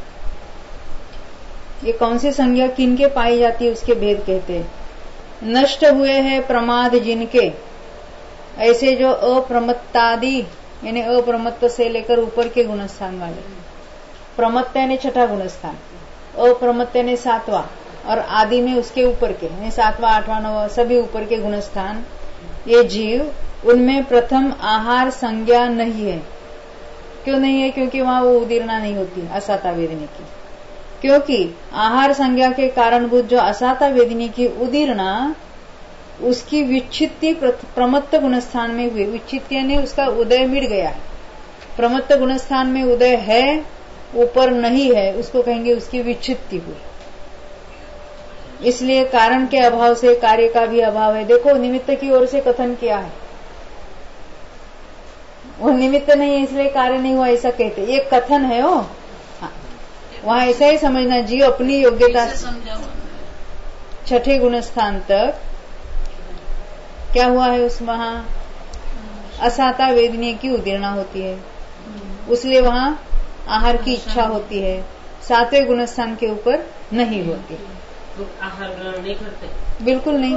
ये कौन सी संज्ञा किनके पाई जाती है उसके भेद कहते हैं। नष्ट हुए हैं प्रमाद जिनके, ऐसे जो अप्रमत्तादि यानी अप्रमत्त से लेकर ऊपर के गुणस्थान वाले, प्रमत्त यानी छठा गुणस्थान, अप्रमत्त यानी 7वां, और आदि में उसके ऊपर के यानी 7वां 8वां 9वां सभी ऊपर के गुणस्थान, ये जीव, उनमें प्रथम आहार संज्ञा नहीं है। क्यों नहीं है? क्योंकि वहां वो उदीर्णा नहीं होती असाता वेदिनी की। क्योंकि आहार संज्ञा के कारणभूत जो असाता वेदिनी की उदीर्णा, उसकी विच्छित्ति प्रमत्त गुणस्थान में हुई। विच्छित्ति ने उसका उदय मिट गया है। प्रमत्त गुणस्थान में उदय है, ऊपर नहीं है, उसको कहेंगे उसकी विच्छित्ति हुई। इसलिए कारण के अभाव से कार्य का भी अभाव है। देखो निमित्त की ओर से कथन किया है, वो निमित्त नहीं है इसलिए कार्य नहीं हुआ ऐसा कहते, ये कथन है। वो वहां ऐसा ही समझना, जीव अपनी योग्यता छठे गुणस्थान तक क्या हुआ है, उस वहां असाता वेदनीय की उदीर्णा होती है, इसलिए वहां आहार की इच्छा होती है। 7वें गुणस्थान के ऊपर नहीं होती। तो आहार ग्रहण नहीं करते? बिल्कुल नहीं,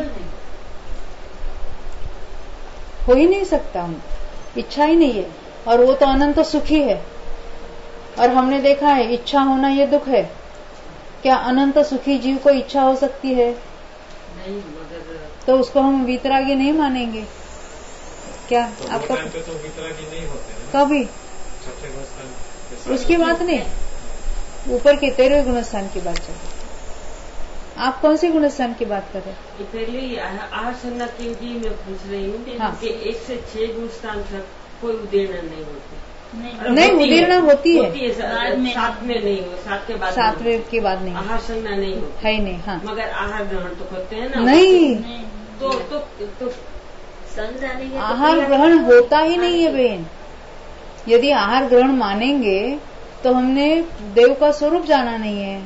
हो ही नहीं सकता, हम इच्छा ही नहीं है। और वो तो अनंत सुखी है। और हमने देखा है इच्छा होना ये दुख है। क्या अनंत सुखी जीव को इच्छा हो सकती है? नहीं, मगर तो उसको हम वीतरागी नहीं मानेंगे क्या? तो आपका तो वितरागी नहीं होते हैं। कभी छठे गुणस्थान उसकी बात नहीं, ऊपर के 13वें गुणस्थान की बात चल रही। आप कौन से गुणस्थान की बात कर रहे हैं? ये पहले ही आहार संज्ञा की मैं पूछ रही हूँ हाँ। कि 1 से 6 गुणस्थान तक कोई उदीर्णा नहीं होती। नहीं, उदीर्णा होती है, साथ में नहीं हो, 7 के बाद 7वें के बाद नहीं, आहार संज्ञा नहीं होती है ही नहीं। हाँ, मगर आहार ग्रहण तो करते हैं ना। नहीं, तो समझाने के आहार ग्रहण होता ही नहीं है बहन। यदि आहार ग्रहण मानेंगे तो हमने देव का स्वरूप जाना नहीं है।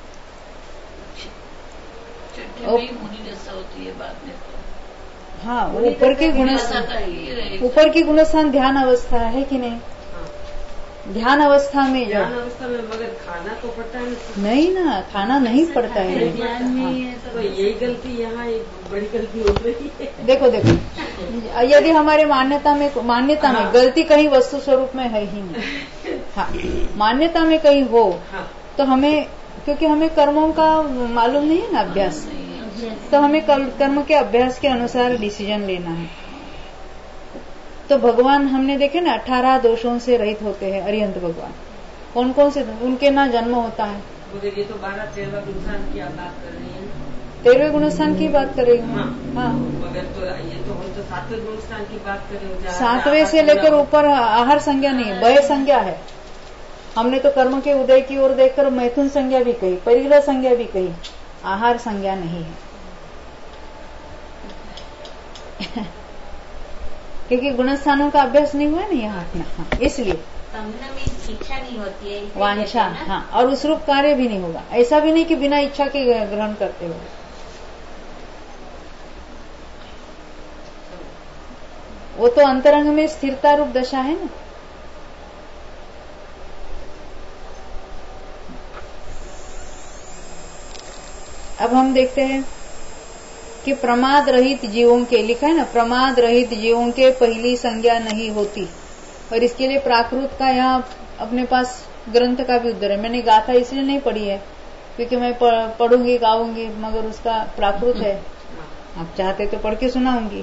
होती है बाद में। हाँ, ऊपर के गुणस्थान, ऊपर की गुणस्थान ध्यान अवस्था है कि नहीं? ध्यान अवस्था में ध्यान अवस्था में मगर खाना तो पड़ता है नहीं ना, खाना नहीं पड़ता है। ध्यान में तो यही गलती यहाँ एक बड़ी गलती हो रही है। देखो यदि हमारे मान्यता में गलती कहीं वस्तु स्वरूप में है ही नहीं। हाँ, मान्यता में कहीं हो तो हमें, क्योंकि हमें कर्मों का मालूम नहीं है ना, अभ्यास, तो हमें कर्म के अभ्यास के अनुसार डिसीजन लेना है। तो भगवान हमने देखे ना 18 दोषों से रहित होते हैं अरिहंत भगवान। कौन कौन से? उनके ना जन्म होता है, मगर ये तो 12-13 गुणस्थान की आप बात कर रही हैं। 13वें गुणस्थान की बात कर रही हूँ। हाँ, मगर तो ये तो हम तो 7वें गुणस्थान की बात कर रहे हैं। 7वें से लेकर ऊपर आहार संज्ञा नहीं है, भय संज्ञा है। हमने तो कर्म के उदय की ओर देखकर मैथुन संज्ञा भी कही, परिग्रह संज्ञा भी कही, आहार संज्ञा नहीं है। क्योंकि गुणस्थानों का अभ्यास नहीं हुआ नहीं यहाँ में। हाँ, इसलिए संज्ञा में इच्छा नहीं होती है, वांछा। हाँ, और उस रूप कार्य भी नहीं होगा। ऐसा भी नहीं कि बिना इच्छा के ग्रहण करते हो। वो तो अंतरंग में स्थिरता रूप दशा है ना। अब हम देखते हैं कि प्रमाद रहित जीवों के, लिखा है ना, प्रमाद रहित जीवों के पहली संज्ञा नहीं होती। और इसके लिए प्राकृत का यहाँ अपने पास ग्रंथ का भी उद्धर है। मैंने गाथा इसलिए नहीं पढ़ी है क्योंकि मैं पढ़ूंगी गाऊंगी, मगर उसका प्राकृत है। आप चाहते तो पढ़ के सुनाऊंगी।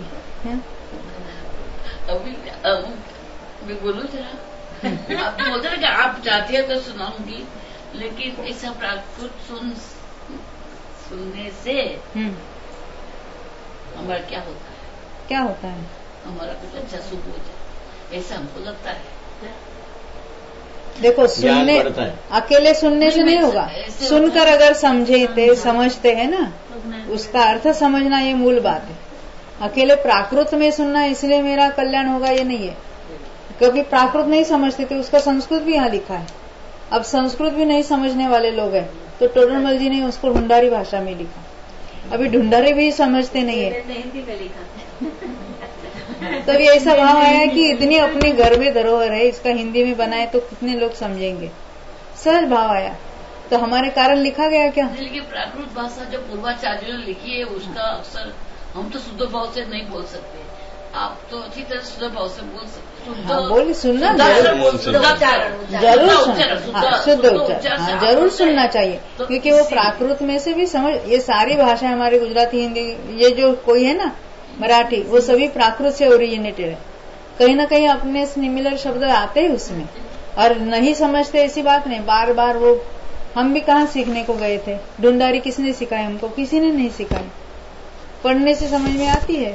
अभी मैं बोलूँ जरा, आप बोलते ना कि आप चाहती है तो सुनाऊंगी, लेकिन ऐसा प्राकृत सुनने से हमारा क्या होता है? क्या होता है? हमारा कुछ अच्छा सुख हो जाए, ऐसा हमको लगता है। देखो, सुनने अकेले सुनने से नहीं होगा, सुनकर अगर समझते हैं ना, उसका अर्थ समझना ये मूल बात है। अकेले प्राकृत में सुनना इसलिए मेरा कल्याण होगा ये नहीं है, क्योंकि प्राकृत नहीं समझते थे, उसका संस्कृत भी यहाँ लिखा है। अब संस्कृत भी नहीं समझने वाले लोग हैं तो टोडरमल जी ने उसको ढूंढारी भाषा में लिखा। अभी ढूंढारी भी समझते नहीं है हिंदी में लिखा। तो ये ऐसा भाव आया कि इतनी अपने घर में धरोहर है, इसका हिंदी में बनाए तो कितने लोग समझेंगे। सहज भाव आया तो हमारे कारण लिखा गया क्या? लेकिन प्राकृत भाषा जो पूर्वाचार्यों ने लिखी है उसका अक्सर हम तो शुद्ध भाव से नहीं बोल सकते। आप तो अच्छी तरह शुद्ध भाव से बोल सकते। हाँ, बोलिए, सुनना जरूर शुद्ध उच्चारण जरूर सुनना चाहिए, क्योंकि वो प्राकृत में से भी समझ। ये सारी भाषा हमारी गुजराती, हिंदी, ये जो कोई है ना मराठी, वो सभी प्राकृत से ओरिजिनेटेड है। कहीं ना कहीं अपने सिमिलर शब्द आते हैं उसमें, और नहीं समझते ऐसी बात नहीं। बार बार वो हम भी कहाँ सीखने को गए थे? ढूंढारी किसने सिखाई हमको? किसी ने नहीं सिखाई। पढ़ने से समझ में आती है।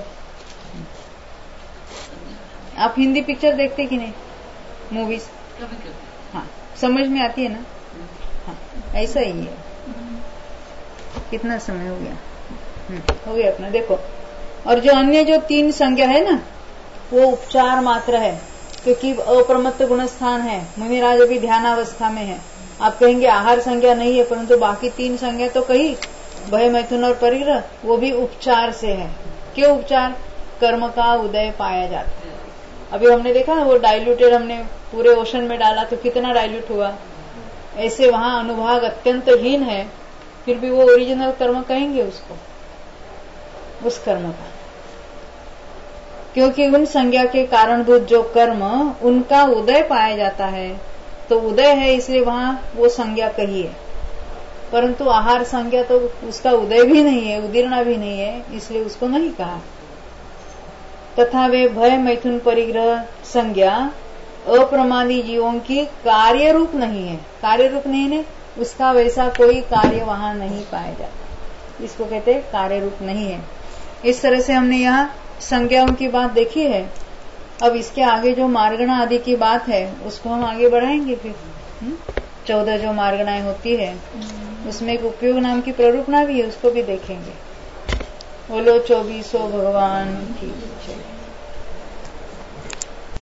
आप हिंदी पिक्चर देखते कि नहीं? मूवीज कभी कभी हाँ, समझ में आती है ना। हाँ, ऐसा ही है। कितना समय हो गया? हो गया अपना। देखो, और जो अन्य जो 3 संज्ञा है ना, वो उपचार मात्र है, क्योंकि अप्रमत्त गुणस्थान है। मुनिराज अभी ध्यानावस्था में है। आप कहेंगे आहार संज्ञा नहीं है, परंतु बाकी 3 संज्ञा तो कही, भय, मैथुन और परिग्रह, वो भी उपचार से है। क्यों उपचार? कर्म का उदय पाया जाता है। अभी हमने देखा ना, वो डाइल्यूटेड हमने पूरे ओशन में डाला तो कितना डाइल्यूट हुआ। ऐसे वहां अनुभाग अत्यंत हीन है, फिर भी वो ओरिजिनल कर्म कहेंगे उसको, उस कर्म का, क्योंकि उन संज्ञा के कारणभूत जो कर्म, उनका उदय पाया जाता है। तो उदय है इसलिए वहां वो संज्ञा कही है, परंतु आहार संज्ञा तो उसका उदय भी नहीं है, उदीर्णा भी नहीं है, इसलिए उसको नहीं कहा। तथा वे भय, मैथुन, परिग्रह संज्ञा अप्रमादी जीवों की कार्य रूप नहीं है। कार्य रूप नहीं है, उसका वैसा कोई कार्य वहां नहीं पाया जाता, इसको कहते हैं कार्य रूप नहीं है। इस तरह से हमने यहाँ संज्ञाओं की बात देखी है। अब इसके आगे जो मार्गणा आदि की बात है उसको हम आगे बढ़ाएंगे। फिर 14 जो मार्गणाएं होती है उसमें एक उपयोग नाम की प्ररूपणा भी है, उसको भी देखेंगे। बोलो 24 भगवान की जय।